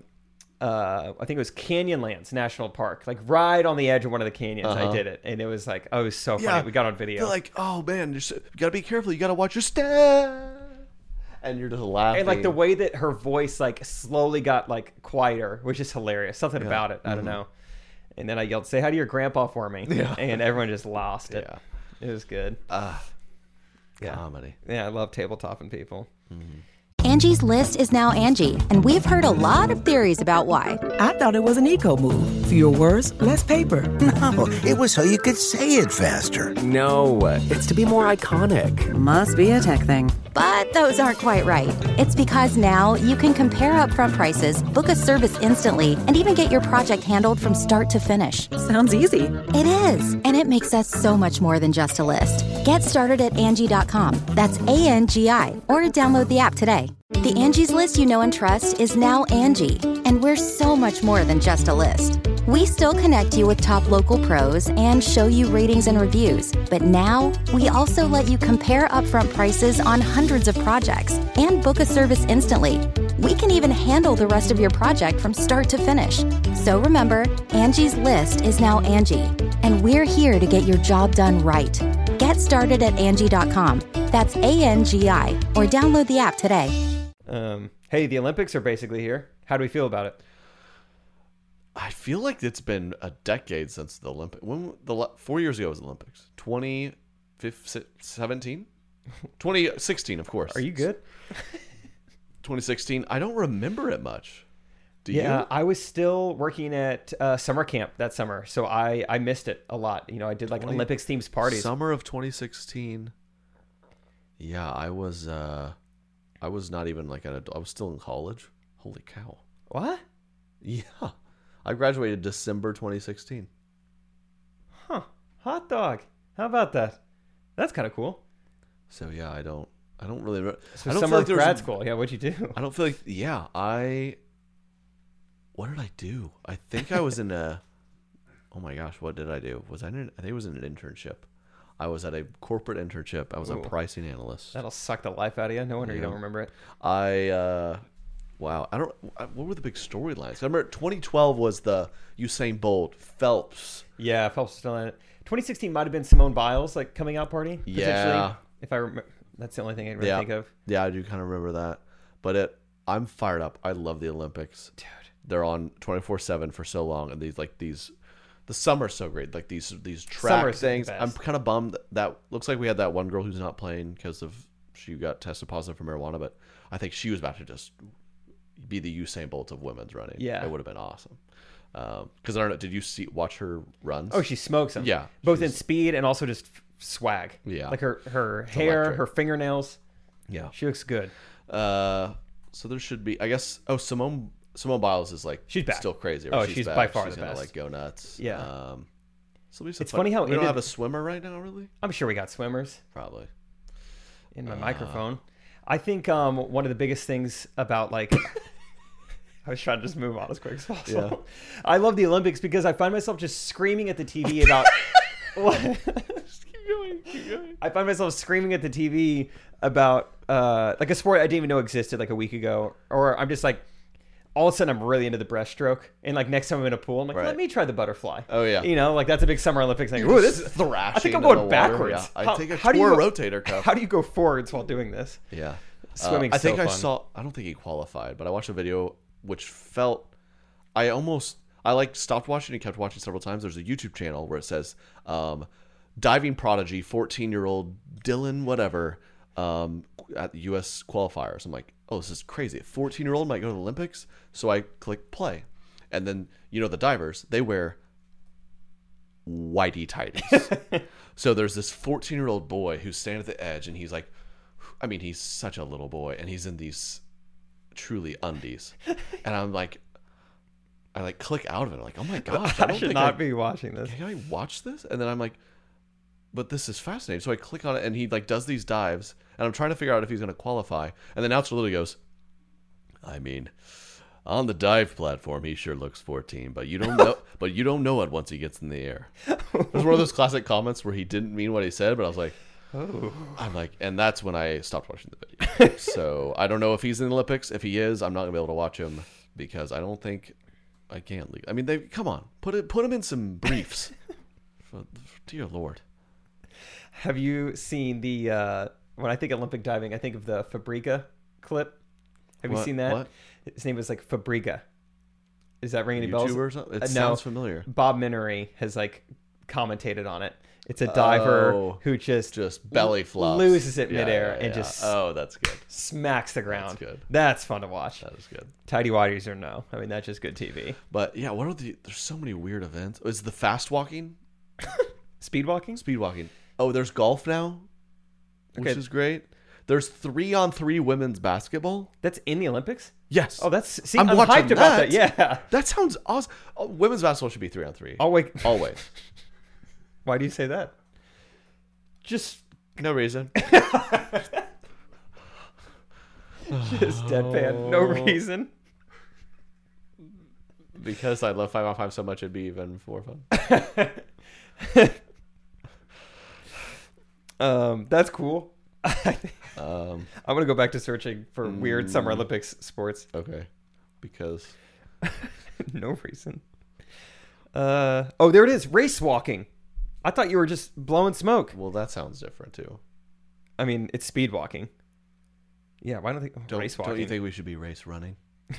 I think it was Canyonlands National Park, like right on the edge of one of the canyons. I did it, and it was like, it was so funny. Yeah. We got on video. They're like, oh man, you gotta be careful. You gotta watch your step. And you're just laughing. And like the way that her voice like slowly got like quieter was just hilarious. Something about it. I don't know. And then I yelled, say hi to your grandpa for me. Yeah. And everyone just lost it. Yeah. It was good. Comedy. Yeah, I love tabletopping people. Mm-hmm. Angie's List is now Angie, and we've heard a lot of theories about why. I thought it was an eco move. Fewer words, less paper. No, it was so you could say it faster. No, it's to be more iconic. Must be a tech thing. But those aren't quite right. It's because now you can compare upfront prices, book a service instantly, and even get your project handled from start to finish. Sounds easy. It is, and it makes us so much more than just a list. Get started at Angie.com. That's ANGI, or download the app today. The Angie's List you know and trust is now Angie, and we're so much more than just a list. We still connect you with top local pros and show you ratings and reviews, but now we also let you compare upfront prices on hundreds of projects and book a service instantly. We can even handle the rest of your project from start to finish. So remember, Angie's List is now Angie, and we're here to get your job done right. Get started at Angie.com. That's ANGI, or download the app today. Hey, the Olympics are basically here. How do we feel about it? I feel like it's been a decade since the Olympics. 4 years ago was the Olympics. 2017? 2016, of course. Are you good? 2016. I don't remember it much. Do you? Yeah, I was still working at summer camp that summer, so I missed it a lot. I did like Olympics themed parties. Summer of 2016. Yeah, I was not even like an adult. I was still in college. Holy cow. What? Yeah. I graduated December 2016. Huh. Hot dog. How about that? That's kind of cool. So yeah, I don't really remember. So summer of grad school. Yeah, what'd you do? I don't feel like, what did I do? I think I was in oh my gosh, what did I do? I think it was in an internship. I was at a corporate internship. I was a pricing analyst. That'll suck the life out of you. No wonder you don't remember it. Wow. What were the big storylines? I remember 2012 was the Usain Bolt, Phelps. Yeah, Phelps was still in it. 2016 might have been Simone Biles, like coming out party. Yeah. If I remember, that's the only thing I can really think of. Yeah, I do kind of remember that. But I'm fired up. I love the Olympics. Dude. They're on 24/7 for so long, and the summer's so great. Like these track things. I'm kind of bummed that looks like we had that one girl who's not playing because she got tested positive for marijuana, but I think she was about to just be the Usain Bolt of women's running. Yeah, it would have been awesome. Because I don't know, did you watch her runs? Oh, she smokes them. Yeah, both in speed and also just swag. Yeah, like her hair, electric. Her fingernails. Yeah, she looks good. So there should be, I guess. Oh, Simone Biles is like she's back. Still crazy. Oh, she's by far she's the gonna best. Like go nuts. Yeah. So it's funny how we don't have a swimmer right now, really. I'm sure we got swimmers. Probably. In my microphone. I think one of the biggest things about like I was trying to just move on as quick as possible. Yeah. I love the Olympics because I find myself just screaming at the TV about what? Just keep going. I find myself screaming at the TV about like a sport I didn't even know existed like a week ago, or I'm just like all of a sudden I'm really into the breaststroke, and like next time I'm in a pool I'm like, let me try the butterfly. Oh yeah, you know, like that's a big Summer Olympics thing. Ooh, this is thrashing. I think I'm going backwards. Yeah. I take a tour rotator cuff. How do you go forwards while doing this? Yeah, swimming. I think I saw. I don't think he qualified, but I watched a video which felt. I like stopped watching and kept watching several times. There's a YouTube channel where it says diving prodigy 14-year-old Dylan whatever at the U.S. qualifiers. I'm like, oh, this is crazy. A 14-year-old might go to the Olympics. So I click play. And then, the divers, they wear whitey tighties. So there's this 14-year-old boy who's standing at the edge, and he's like, he's such a little boy, and he's in these truly undies. And I'm like, I like click out of it. I'm like, oh my gosh. I should not be watching this. Can I watch this? And then I'm like, but this is fascinating. So I click on it, and he like does these dives, and I'm trying to figure out if he's going to qualify. And the announcer literally goes, on the dive platform, he sure looks 14, but you don't know. But you don't know it once he gets in the air. It was one of those classic comments where he didn't mean what he said, but I was like, oh. I'm like, and that's when I stopped watching the video. So I don't know if he's in the Olympics. If he is, I'm not gonna be able to watch him because I don't think I can leave. They come on, put him in some briefs. Dear Lord. Have you seen the when I think Olympic diving, I think of the Fabrica clip. Have you seen that? What? His name was like Fabrica. Is that ringing any YouTuber bells? Or something? It sounds familiar. Bob Minery has like commentated on it. It's a diver who just belly flops, loses it midair, and just that's good. Smacks the ground. That's good. That's fun to watch. That is good. Tidy whities or no? That's just good TV. But yeah, there's so many weird events. Is the fast walking? Speed walking? Speed walking. Oh, there's golf now, which is great. There's 3-on-3 women's basketball. That's in the Olympics? Yes. Oh, I'm hyped about that. Yeah. That sounds awesome. Women's basketball should be 3-on-3. Always. Why do you say that? Just no reason. Just deadpan. No reason. Because I love 5-on-5 so much, it'd be even more fun. That's cool. I'm gonna go back to searching for weird Summer Olympics sports. Okay, because no reason. Oh, there it is. Race walking. I thought you were just blowing smoke. Well, that sounds different too. It's speed walking. Yeah, why don't they race walking? Don't you think we should be race running?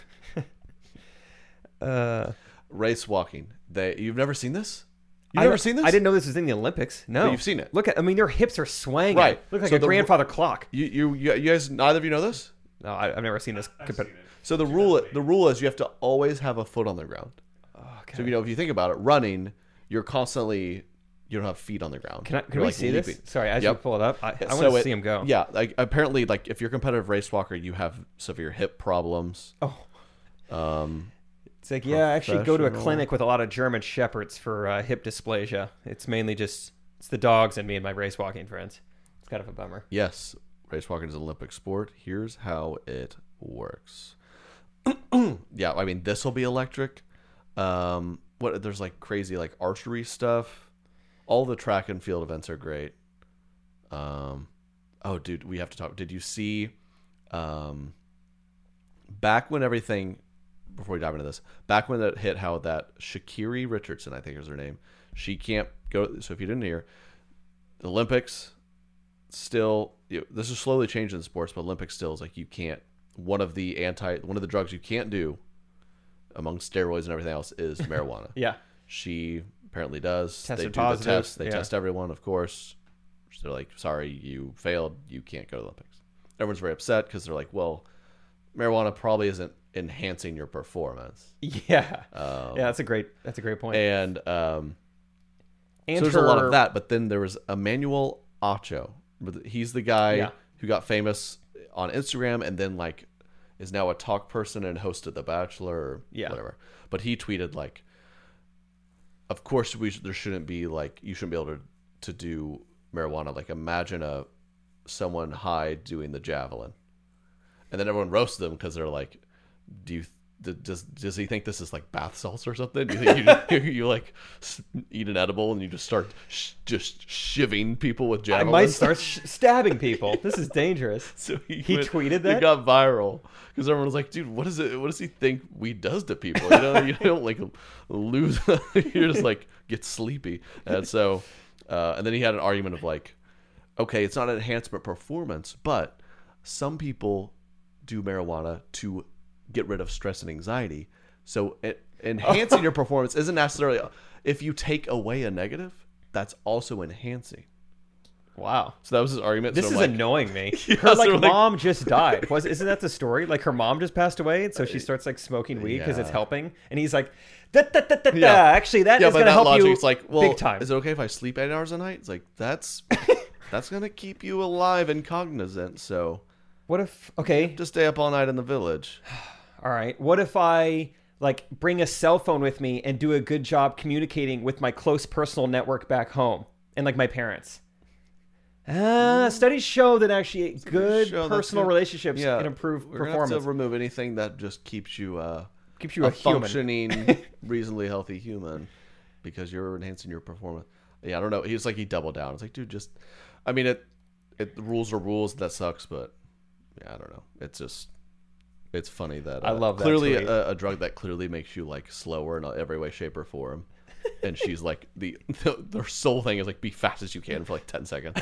Race walking. You've never seen this? You've never seen this? I didn't know this was in the Olympics. No. But you've seen it. Look at, their hips are swaying. Right. Look like a grandfather clock. You guys, neither of you know this? No, I've never seen this. So the rule is you have to always have a foot on the ground. Okay. So, if you think about it, running, you're constantly, you don't have feet on the ground. Can we see leaping. This? Sorry, as you pull it up, I want to see him go. Yeah. Apparently, if you're a competitive race walker, you have severe hip problems. Oh. It's like, I actually go to a clinic with a lot of German shepherds for hip dysplasia. It's mainly it's the dogs and me and my race walking friends. It's kind of a bummer. Yes, race walking is an Olympic sport. Here's how it works. Yeah, this will be electric. There's crazy archery stuff. All the track and field events are great. Oh, dude, we have to talk. Did you see back when everything... Before we dive into this, back when it hit how that Sha'Carri Richardson, I think is her name, she can't go. So if you didn't hear, the Olympics, still, this is slowly changing in sports, but Olympics still is like you can't. One of the drugs you can't do, among steroids and everything else, is marijuana. Yeah. She apparently does. Tested they do positive. the test. They test everyone, of course. They're like, sorry, you failed. You can't go to the Olympics. Everyone's very upset because they're like, well, marijuana probably isn't enhancing your performance. Yeah. That's a great point. And so there's a lot of that. But then there was Emmanuel Acho. He's the guy who got famous on Instagram and then like is now a talk person and hosted The Bachelor or whatever. But he tweeted like, of course there shouldn't be like, you shouldn't be able to do marijuana. Like imagine someone high doing the javelin. And then everyone roasted them because they're like, does he think this is like bath salts or something? Do you think you like eat an edible and you just start just shivving people with javelins? I might start stabbing people. This is dangerous. So he tweeted that? It got viral because everyone was like, dude, what does he think weed does to people? You know, you don't like lose, you're just like get sleepy. And so, and then he had an argument of like, okay, it's not an enhancement performance, but some people do marijuana to get rid of stress and anxiety. So enhancing your performance isn't necessarily, if you take away a negative, that's also enhancing. Wow. So that was his argument. This so is like, annoying me. Her mom just died. Isn't that the story? Like her mom just passed away, and so she starts like smoking weed because it's helping. And he's like, actually that is going to help logic, you it's like, well, big time. Is it okay if I sleep 8 hours a night? It's like, that's going to keep you alive and cognizant. So what if, okay. Just stay up all night in the village. All right. What if I like bring a cell phone with me and do a good job communicating with my close personal network back home and like my parents? Studies show that actually good personal relationships can improve performance. We're going to have to remove anything that just keeps you a functioning, reasonably healthy human because you're enhancing your performance. Yeah, I don't know. He doubled down. It's like, dude, just, I mean, the rules are rules. That sucks, but yeah, I don't know. It's just, it's funny that I love that clearly tweet. a drug that clearly makes you like slower in every way, shape, or form. And she's like their sole thing is like be fast as you can for like 10 seconds.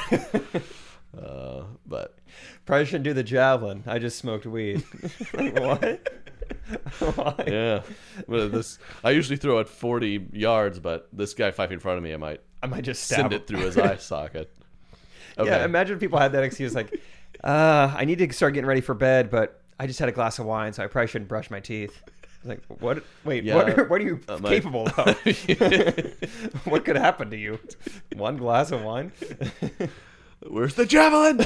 But probably shouldn't do the javelin. I just smoked weed. Like, what? Why? Yeah. Well, I usually throw at 40 yards, but this guy 5 feet in front of me, I might just send it through his eye socket. Okay. Yeah. Imagine if people had that excuse like, I need to start getting ready for bed, but I just had a glass of wine, so I probably shouldn't brush my teeth. Like, what? Wait, what are you capable of? What could happen to you? One glass of wine? Where's the javelin?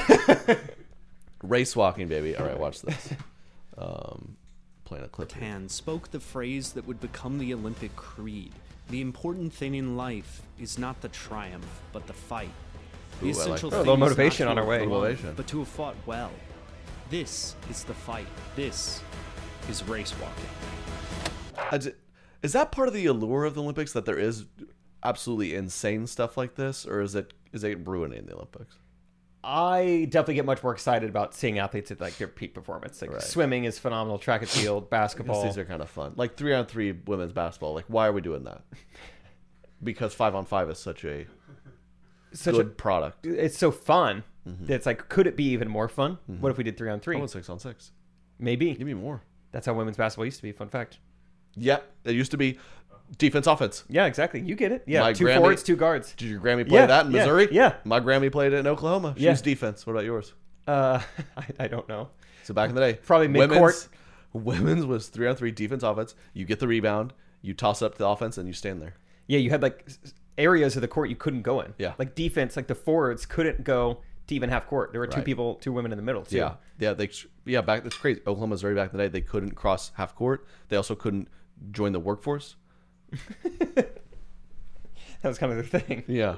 Race walking, baby. All right, watch this. Playing a clip. Japan spoke the phrase that would become the Olympic creed. The important thing in life is not the triumph, but the fight. The essential thing a little is motivation not on our way. Motivation. But to have fought well. This is the fight. This is race walking. Is that part of the allure of the Olympics, that there is absolutely insane stuff like this, or is it ruining the Olympics? I definitely get much more excited about seeing athletes at like their peak performance. Like swimming is phenomenal, track and field, basketball. These are kind of fun. Like 3-on-3 women's basketball. Like, why are we doing that? Because 5-on-5 is such a good product. It's so fun. Mm-hmm. That it's like, could it be even more fun? Mm-hmm. What if we did 3-on-3? I want 6-on-6. Maybe. Give me more. That's how women's basketball used to be. Fun fact. Yeah, it used to be defense, offense. Yeah, exactly. You get it. Yeah, two forwards, 2 guards. Did your Grammy play that in Missouri? Yeah. My Grammy played it in Oklahoma. She was defense. What about yours? I don't know. So back in the day, probably midcourt. Women's was 3-on-3 defense, offense. You get the rebound, you toss it up to the offense, and you stand there. Yeah, you had like areas of the court you couldn't go in. Yeah, like defense, like the forwards couldn't go to even half court. There were 2 women in the middle too. Yeah. Back that's crazy. Oklahoma, Missouri, back in the day, they couldn't cross half court. They also couldn't join the workforce. That was kind of the thing. Yeah.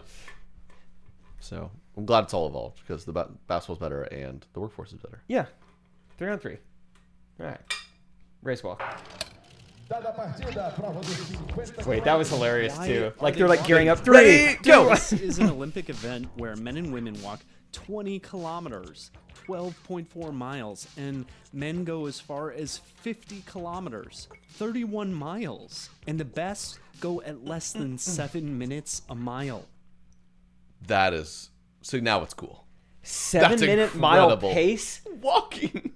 So I'm glad it's all evolved because the basketball's better and the workforce is better. Yeah. 3-on-3. All right. Race walk. Wait, that was hilarious too. Like they're like gearing up. 3, 2. This is an Olympic event where men and women walk 20 kilometers, 12.4 miles, and men go as far as 50 kilometers, 31 miles, and the best go at less than 7 minutes a mile. That is, so now it's cool. 7-minute mile pace? Walking.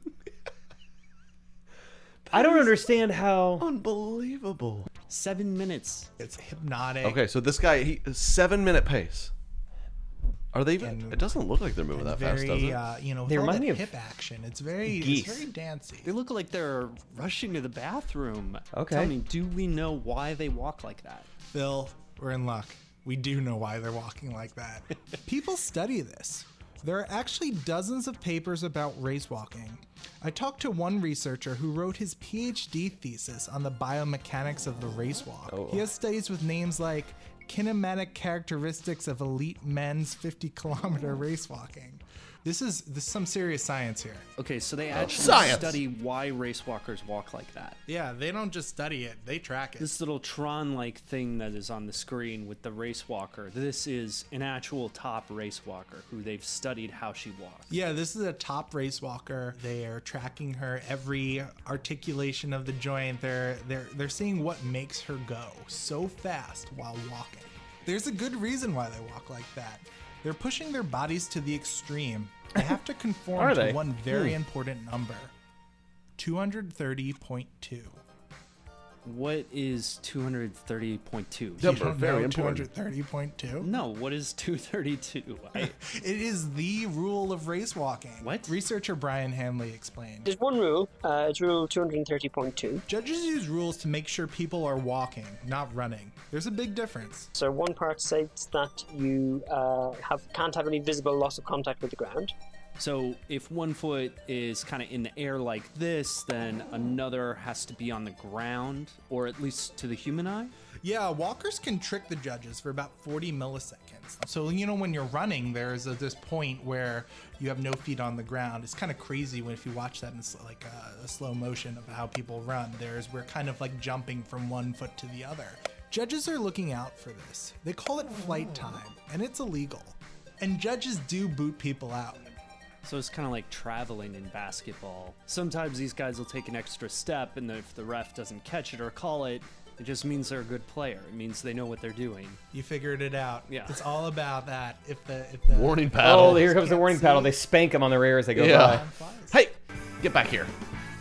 I don't understand how. Unbelievable. 7 minutes. It's hypnotic. Okay, so this guy, 7-minute pace. Are they even? It doesn't look like they're moving that fast, does it? You know, They with all remind that me of hip action. It's very dancey. They look like they're rushing to the bathroom. Okay. Tell me, do we know why they walk like that? Phil, we're in luck. We do know why they're walking like that. People study this. There are actually dozens of papers about race walking. I talked to one researcher who wrote his PhD thesis on the biomechanics of the race walk. Oh. He has studies with names like kinematic characteristics of elite men's 50-kilometer race walking. This is some serious science here. Okay, so they actually study why race walkers walk like that. Yeah, they don't just study it, they track it. This little Tron-like thing that is on the screen with the race walker, this is an actual top race walker who they've studied how she walks. Yeah, this is a top race walker. They are tracking her every articulation of the joint. They're seeing what makes her go so fast while walking. There's a good reason why they walk like that. They're pushing their bodies to the extreme. They have to conform to one very important number. 230.2. What is 230.2? Number very important. 230.2? No, what is 232? It is the rule of race walking. What? Researcher Brian Hanley explained. There's one rule. It's rule 230.2. Judges use rules to make sure people are walking, not running. There's a big difference. So one part states that you can't have any visible loss of contact with the ground. So if one foot is kind of in the air like this, then another has to be on the ground, or at least to the human eye? Yeah, walkers can trick the judges for about 40 milliseconds. So, you know, when you're running, there's this point where you have no feet on the ground. It's kind of crazy if you watch that in like a slow motion of how people run. We're kind of like jumping from one foot to the other. Judges are looking out for this. They call it flight time, and it's illegal. And judges do boot people out. So it's kind of like traveling in basketball. Sometimes these guys will take an extra step, and if the ref doesn't catch it or call it, it just means they're a good player. It means they know what they're doing. You figured it out. Yeah. It's all about that. If the warning paddle. Oh, here comes the warning paddle. They spank them on the rear as they go by. Hey, get back here.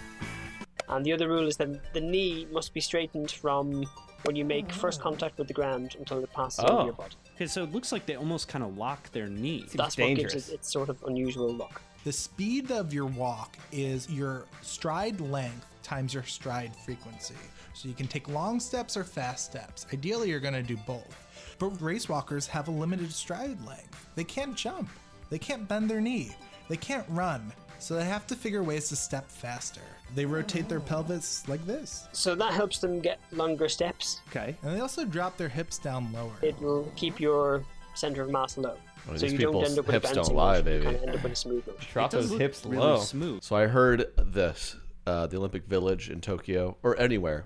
And the other rule is that the knee must be straightened from when you make first contact with the ground until it passes over your body. Okay, so it looks like they almost kind of lock their knee. That's dangerous. what gives it its sort of unusual look. The speed of your walk is your stride length times your stride frequency. So you can take long steps or fast steps. Ideally, you're going to do both. But race walkers have a limited stride length. They can't jump. They can't bend their knee. They can't run. So they have to figure ways to step faster. They rotate their pelvis like this. So that helps them get longer steps. Okay. And they also drop their hips down lower. It will keep your center of mass low. Well, so these you don't people's end up with a hips bouncing don't lie, motion. baby. You kind of end up with a smooth motion. Drop those hips really low. smooth. So I heard this, the Olympic Village in Tokyo, or anywhere,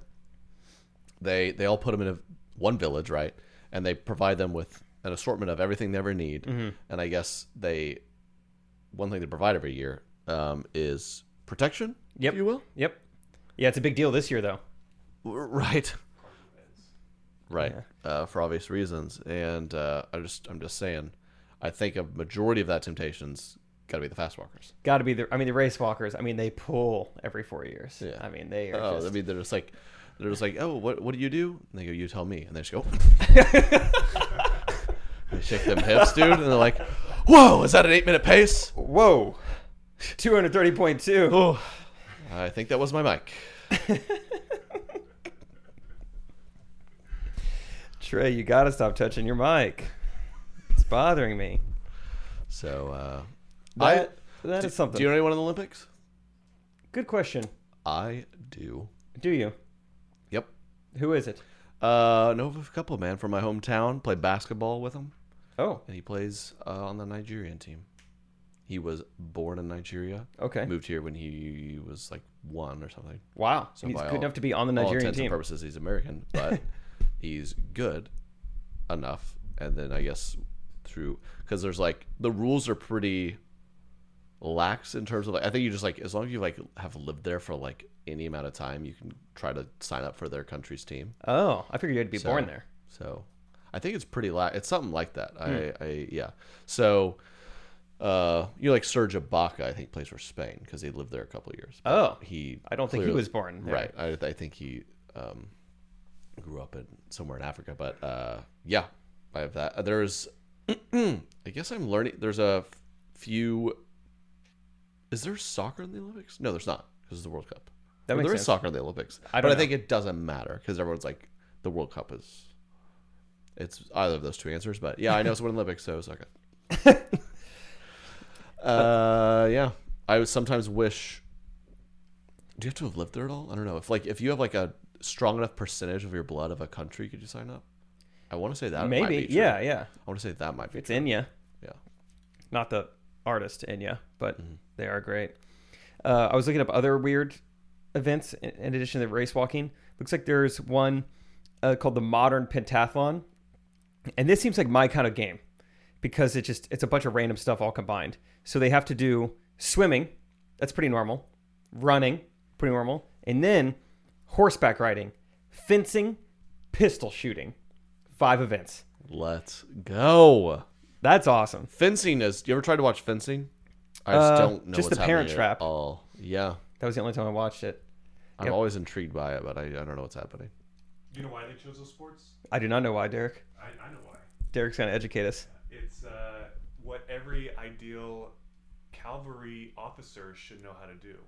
they all put them in one village, right? And they provide them with an assortment of everything they ever need. Mm-hmm. And I guess one thing they provide every year is protection, Yep. if you will. Yep. Yeah, it's a big deal this year, though. Right. Right. For obvious reasons. And I'm just saying, I think a majority of that temptation's got to be the fast walkers. Got to be the race walkers. I mean, they pull every 4 years. Yeah. I mean, they are just... I mean, they're just like, oh, what do you do? And they go, you tell me. And they just go. They shake them hips, dude. And they're like, whoa, is that an 8-minute pace? Whoa. 230.2. Oh, I think that was my mic. Trey, you got to stop touching your mic. It's bothering me. So, that is something. Do you know anyone in the Olympics? Good question. I do. Do you? Yep. Who is it? Know of a couple, man, from my hometown. Played basketball with him. Oh. And he plays on the Nigerian team. He was born in Nigeria. Okay. Moved here when he was like 1 or something. Wow. So he's by good enough to be on the Nigerian all intents team. and purposes, he's American, but he's good enough. And then I guess because there's like the rules are pretty lax in terms of like, I think you just like, as long as you like have lived there for like any amount of time, you can try to sign up for their country's team. Oh, I figured you had to be born there. So I think it's pretty it's something like that. Yeah. So like Serge Ibaka, I think plays for Spain because he lived there a couple of years. Oh, he I don't think he was born there. Right. I think he grew up somewhere in Africa. But yeah, I have that. There's, I guess I'm learning. There's a few. Is there soccer in the Olympics? No, there's not because it's the World Cup. That makes there is sense. soccer in the Olympics, but I think it doesn't matter because everyone's like the World Cup is. It's either of those two answers, but yeah, I know it's one Olympics, so soccer. Yeah, I would sometimes wish. Do you have to have lived there at all? I don't know. If you have like a strong enough percentage of your blood of a country, could you sign up? I want to say that maybe. Might be true. Yeah. I want to say that might be. It's true. Enya. Yeah. Not the artist Enya, but they are great. I was looking up other weird events in addition to race walking. Looks like there's one called the Modern Pentathlon, and this seems like my kind of game because it's a bunch of random stuff all combined. So they have to do swimming, that's pretty normal, running, pretty normal, and then horseback riding, fencing, pistol shooting. 5 events. Let's go. That's awesome. Fencing is. You ever tried to watch fencing? I just don't know. Just what's the Parent happening Trap. at all. Yeah. That was the only time I watched it. I'm always intrigued by it, but I don't know what's happening. Do you know why they chose those sports? I do not know why, Derek. I know why. Derek's going to educate us. It's what every ideal cavalry officer should know how to do.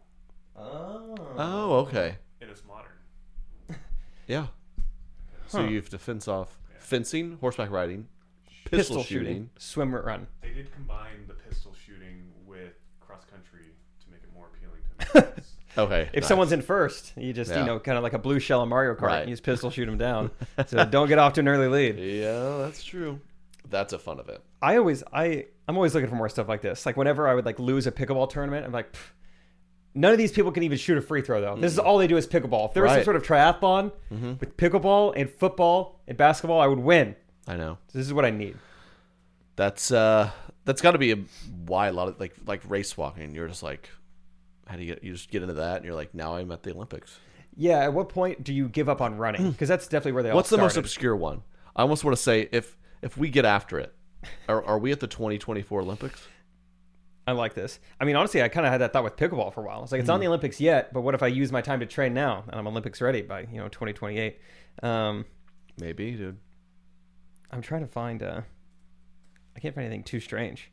Oh, okay. And it's modern. Yeah. So you have to fence off fencing, horseback riding, pistol shooting, swim, run. They did combine the pistol shooting with cross country to make it more appealing to me. Okay. If someone's in first, you just, kind of like a blue shell in Mario Kart, Right. and you just pistol shoot them down. So don't get off to an early lead. Yeah, that's true. That's a fun event. I'm always looking for more stuff like this. Like whenever I would like lose a pickleball tournament, I'm like, pff, none of these people can even shoot a free throw though. This is all they do is pickleball. If there was some sort of triathlon with pickleball and football and basketball, I would win. I know. So this is what I need. That's got to be why a lot of like race walking. You're just like, how do you just get into that? And you're like, now I'm at the Olympics. Yeah. At what point do you give up on running? Because that's definitely where they all What's the started. most obscure one? I almost want to say if we get after it, are we at the 2024 Olympics? I like this. I mean, honestly, I kind of had that thought with pickleball for a while. It's like, it's not in the Olympics yet, but what if I use my time to train now and I'm Olympics ready by, 2028? Maybe, dude. I'm trying to find, I can't find anything too strange.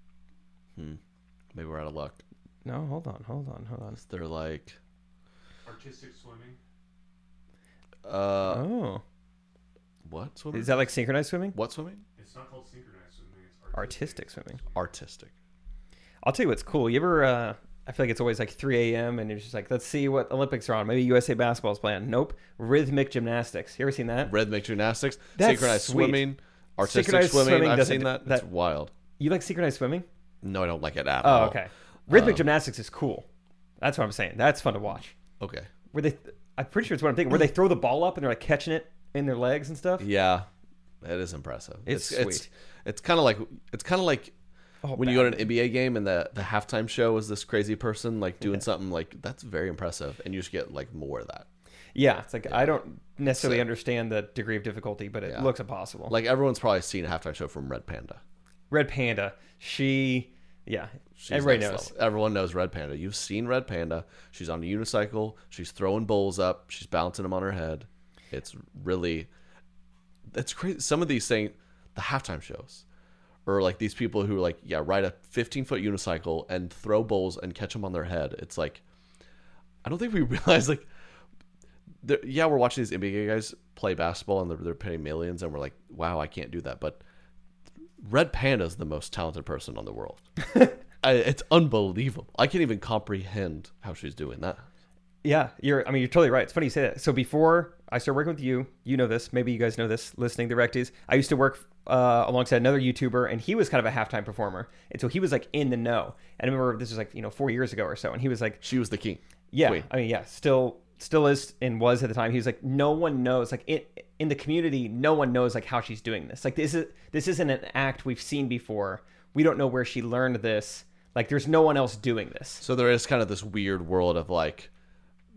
Maybe we're out of luck. No, hold on. They're like Artistic swimming. Oh. What swimming? Is that like synchronized swimming? What swimming? It's not called synchronized swimming. It's Artistic swimming. Artistic. I'll tell you what's cool. You ever, I feel like it's always like 3 a.m. and you're just like, let's see what Olympics are on. Maybe USA basketball's playing. Nope. Rhythmic gymnastics. You ever seen that? Rhythmic gymnastics, That's synchronized sweet. swimming, artistic Synchronized swimming. I've doesn't- seen that. That's wild. You like synchronized swimming? No, I don't like it at Oh, all. okay. Rhythmic gymnastics is cool. That's what I'm saying. That's fun to watch. Okay. I'm pretty sure it's what I'm thinking. Where they throw the ball up and they're like catching it in their legs and stuff. Yeah, that is impressive. It's sweet. It's kind of like when you go to an NBA game and the halftime show is this crazy person like doing something like that's very impressive, and you just get like more of that. Yeah, it's like I don't necessarily understand the degree of difficulty, but it looks impossible. Like everyone's probably seen a halftime show from Red Panda. Red Panda, She's everybody next knows. level. Everyone knows Red Panda. You've seen Red Panda. She's on a unicycle. She's throwing bowls up. She's bouncing them on her head. It's crazy. Some of these things, the halftime shows, or like these people who like, ride a 15-foot unicycle and throw bowls and catch them on their head. It's like, I don't think we realize like, we're watching these NBA guys play basketball and they're paying millions and we're like, wow, I can't do that. But Red Panda is the most talented person on the world. It's unbelievable. I can't even comprehend how she's doing that. Yeah, you're totally right. It's funny you say that. So before I started working with you, you know this, maybe you guys know this, listening to Recties, I used to work alongside another YouTuber, and he was kind of a halftime performer. And so he was like in the know. And I remember this was like, 4 years ago or so. And he was like, she was the king. Yeah. Queen. I mean, yeah, still is and was at the time. He was like, no one knows, like in the community, no one knows like how she's doing this. Like this isn't an act we've seen before. We don't know where she learned this. Like there's no one else doing this. So there is kind of this weird world of like,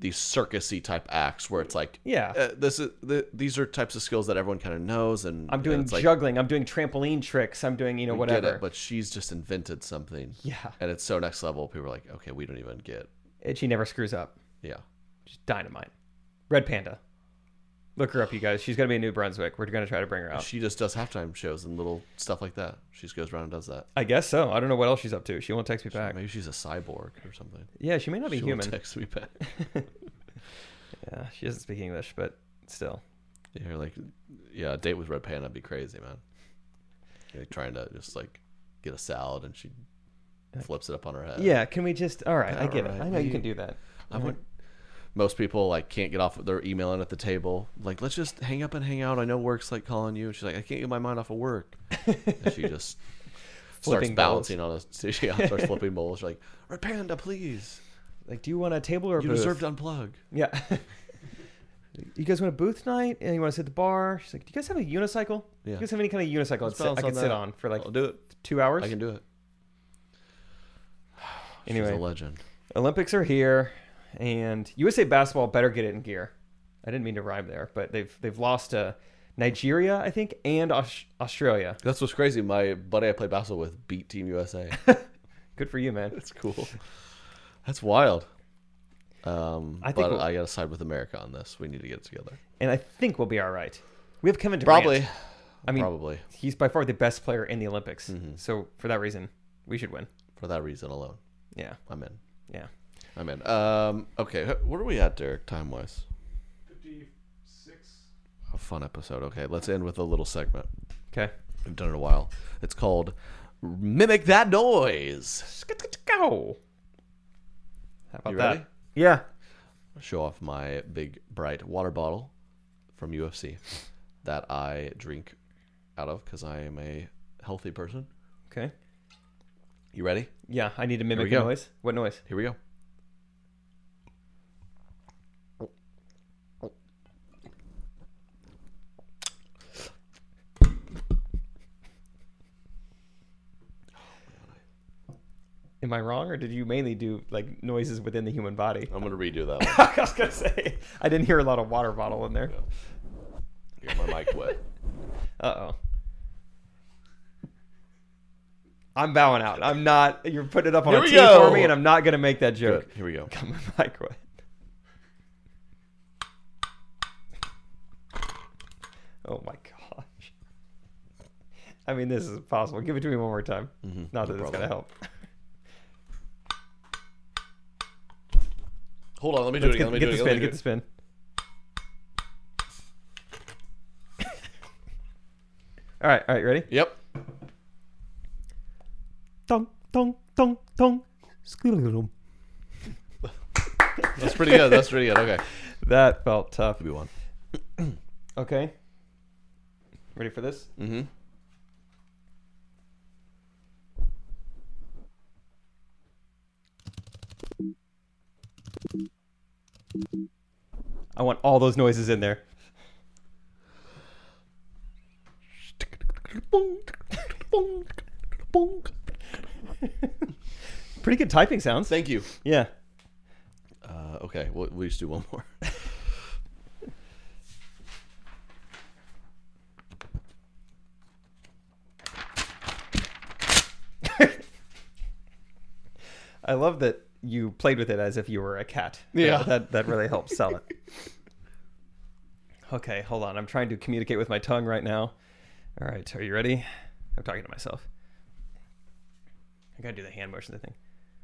these circusy type acts where it's like, Yeah. these are types of skills that everyone kind of knows, and I'm doing it's like, juggling. I'm doing trampoline tricks. I'm doing, we whatever. get it, but she's just invented something. Yeah. And it's so next level. People are like, okay, we don't even get. And she never screws up. Yeah. Just dynamite. Red Panda. Look her up, you guys. She's going to be in New Brunswick. We're going to try to bring her out. She just does halftime shows and little stuff like that. She just goes around and does that. I guess so. I don't know what else she's up to. She won't text me back. Maybe she's a cyborg or something. Yeah, she may not be She human. won't text me back. Yeah, she doesn't speak English, but still. You're like, yeah, a date with Red Panda would be crazy, man. You're trying to just like get a salad and she flips it up on her head. Yeah, can we just... All right, I get Alright, it. I know you can do that. Most people like can't get off. They're emailing at the table. Like, let's just hang up and hang out. I know work's like calling you. And she's like, I can't get my mind off of work. And she just starts balancing on a... Yeah, starts flipping bowls. She's like, Red Panda, please. Like, do you want a table or a you booth? You deserve to unplug. Yeah. You guys want a booth night? And you want to sit at the bar? She's like, do you guys have a unicycle? Yeah. Do you guys have any kind of unicycle I could sit on for like I'll do it. 2 hours? I can do it. Anyway, she's a legend. Olympics are here, and USA basketball better get it in gear. I didn't mean to rhyme there, but they've lost to Nigeria, I think, and Australia. That's what's crazy. My buddy I played basketball with beat Team USA. Good for you, man. That's cool. That's wild. I got to side with America on this. We need to get it together. And I think we'll be all right. We have Kevin Durant. Probably. I mean, probably. He's by far the best player in the Olympics. Mm-hmm. So for that reason, we should win. For that reason alone. Yeah. I'm in. Yeah. I'm in. Okay. What are we at, Derek, time-wise? 56. A fun episode. Okay, let's end with a little segment. Okay. We've done it a while. It's called Mimic That Noise. Go. How about you that? Ready? Yeah. Show off my big, bright water bottle from UFC that I drink out of because I am a healthy person. Okay. You ready? Yeah, I need to mimic a noise. What noise? Here we go. Am I wrong, or did you mainly do like noises within the human body? I'm gonna redo that one. I was gonna say I didn't hear a lot of water bottle in there. Get my mic wet. Uh-oh. I'm bowing out. I'm not. You're putting it up on a tee for me, and I'm not gonna make that joke. Good. Here we go. Got my mic wet. Oh my gosh. I mean, this is possible. Give it to me one more time. Mm-hmm. Not that it's gonna help. Hold on, let me do it again. Get the spin. All right, ready? Yep. Dong, dong, dong, dong. That's pretty good. Okay. That felt tough. We won. Okay. Ready for this? Mm-hmm. I want all those noises in there. Pretty good typing sounds. Thank you. Yeah. Okay, we'll just do one more. I love that you played with it as if you were a cat. Yeah. That really helps sell it. Okay, hold on. I'm trying to communicate with my tongue right now. All right, are you ready? I'm talking to myself. I gotta do the hand motions, I think.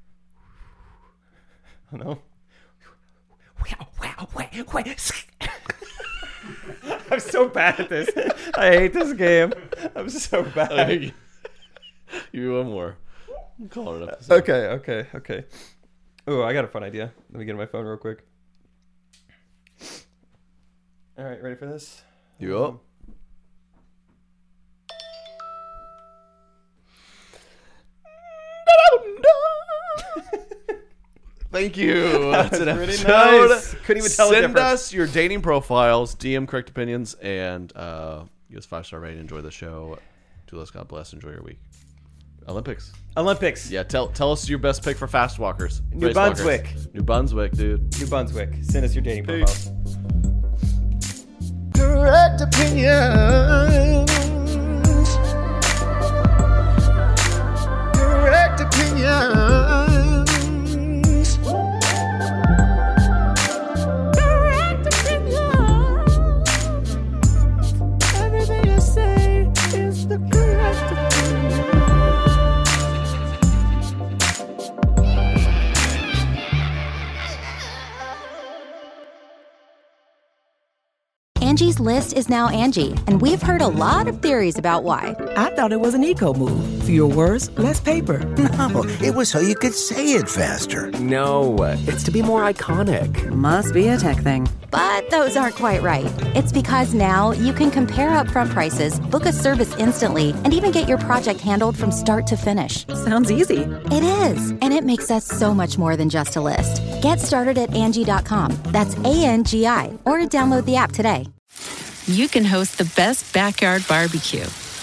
Oh no. I'm so bad at this. I hate this game. I'm so bad. You one more. I'm calling it up. Okay. Oh, I got a fun idea. Let me get on my phone real quick. All right, ready for this? You up? Thank you. That's an pretty episode. Nice. Couldn't even tell the Send difference. us your dating profiles, DM correct opinions, and give us 5-star rating. Enjoy the show. Do us God bless. Enjoy your week. Olympics. Yeah, tell us your best pick for fast walkers. New Brunswick. New Brunswick, dude. New Brunswick. Send us your dating profiles. Correct opinions. Correct opinions. Correct opinions. Everything I say is the correct opinion. Angie's List is now Angie, and we've heard a lot of theories about why. I thought it was an eco move. Fewer words, less paper. No, it was so you could say it faster. No, it's to be more iconic. Must be a tech thing. But those aren't quite right. It's because now you can compare upfront prices, book a service instantly, and even get your project handled from start to finish. Sounds easy. It is, and it makes us so much more than just a list. Get started at Angie.com. That's ANGI, or download the app today. You can host the best backyard barbecue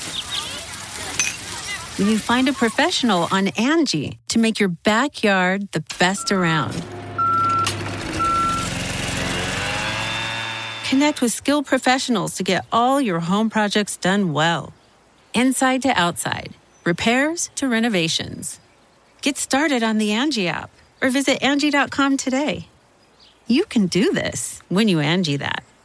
when you find a professional on Angie to make your backyard the best around. Connect with skilled professionals to get all your home projects done well. Inside to outside, repairs to renovations. Get started on the Angie app or visit Angie.com today. You can do this when you Angie that.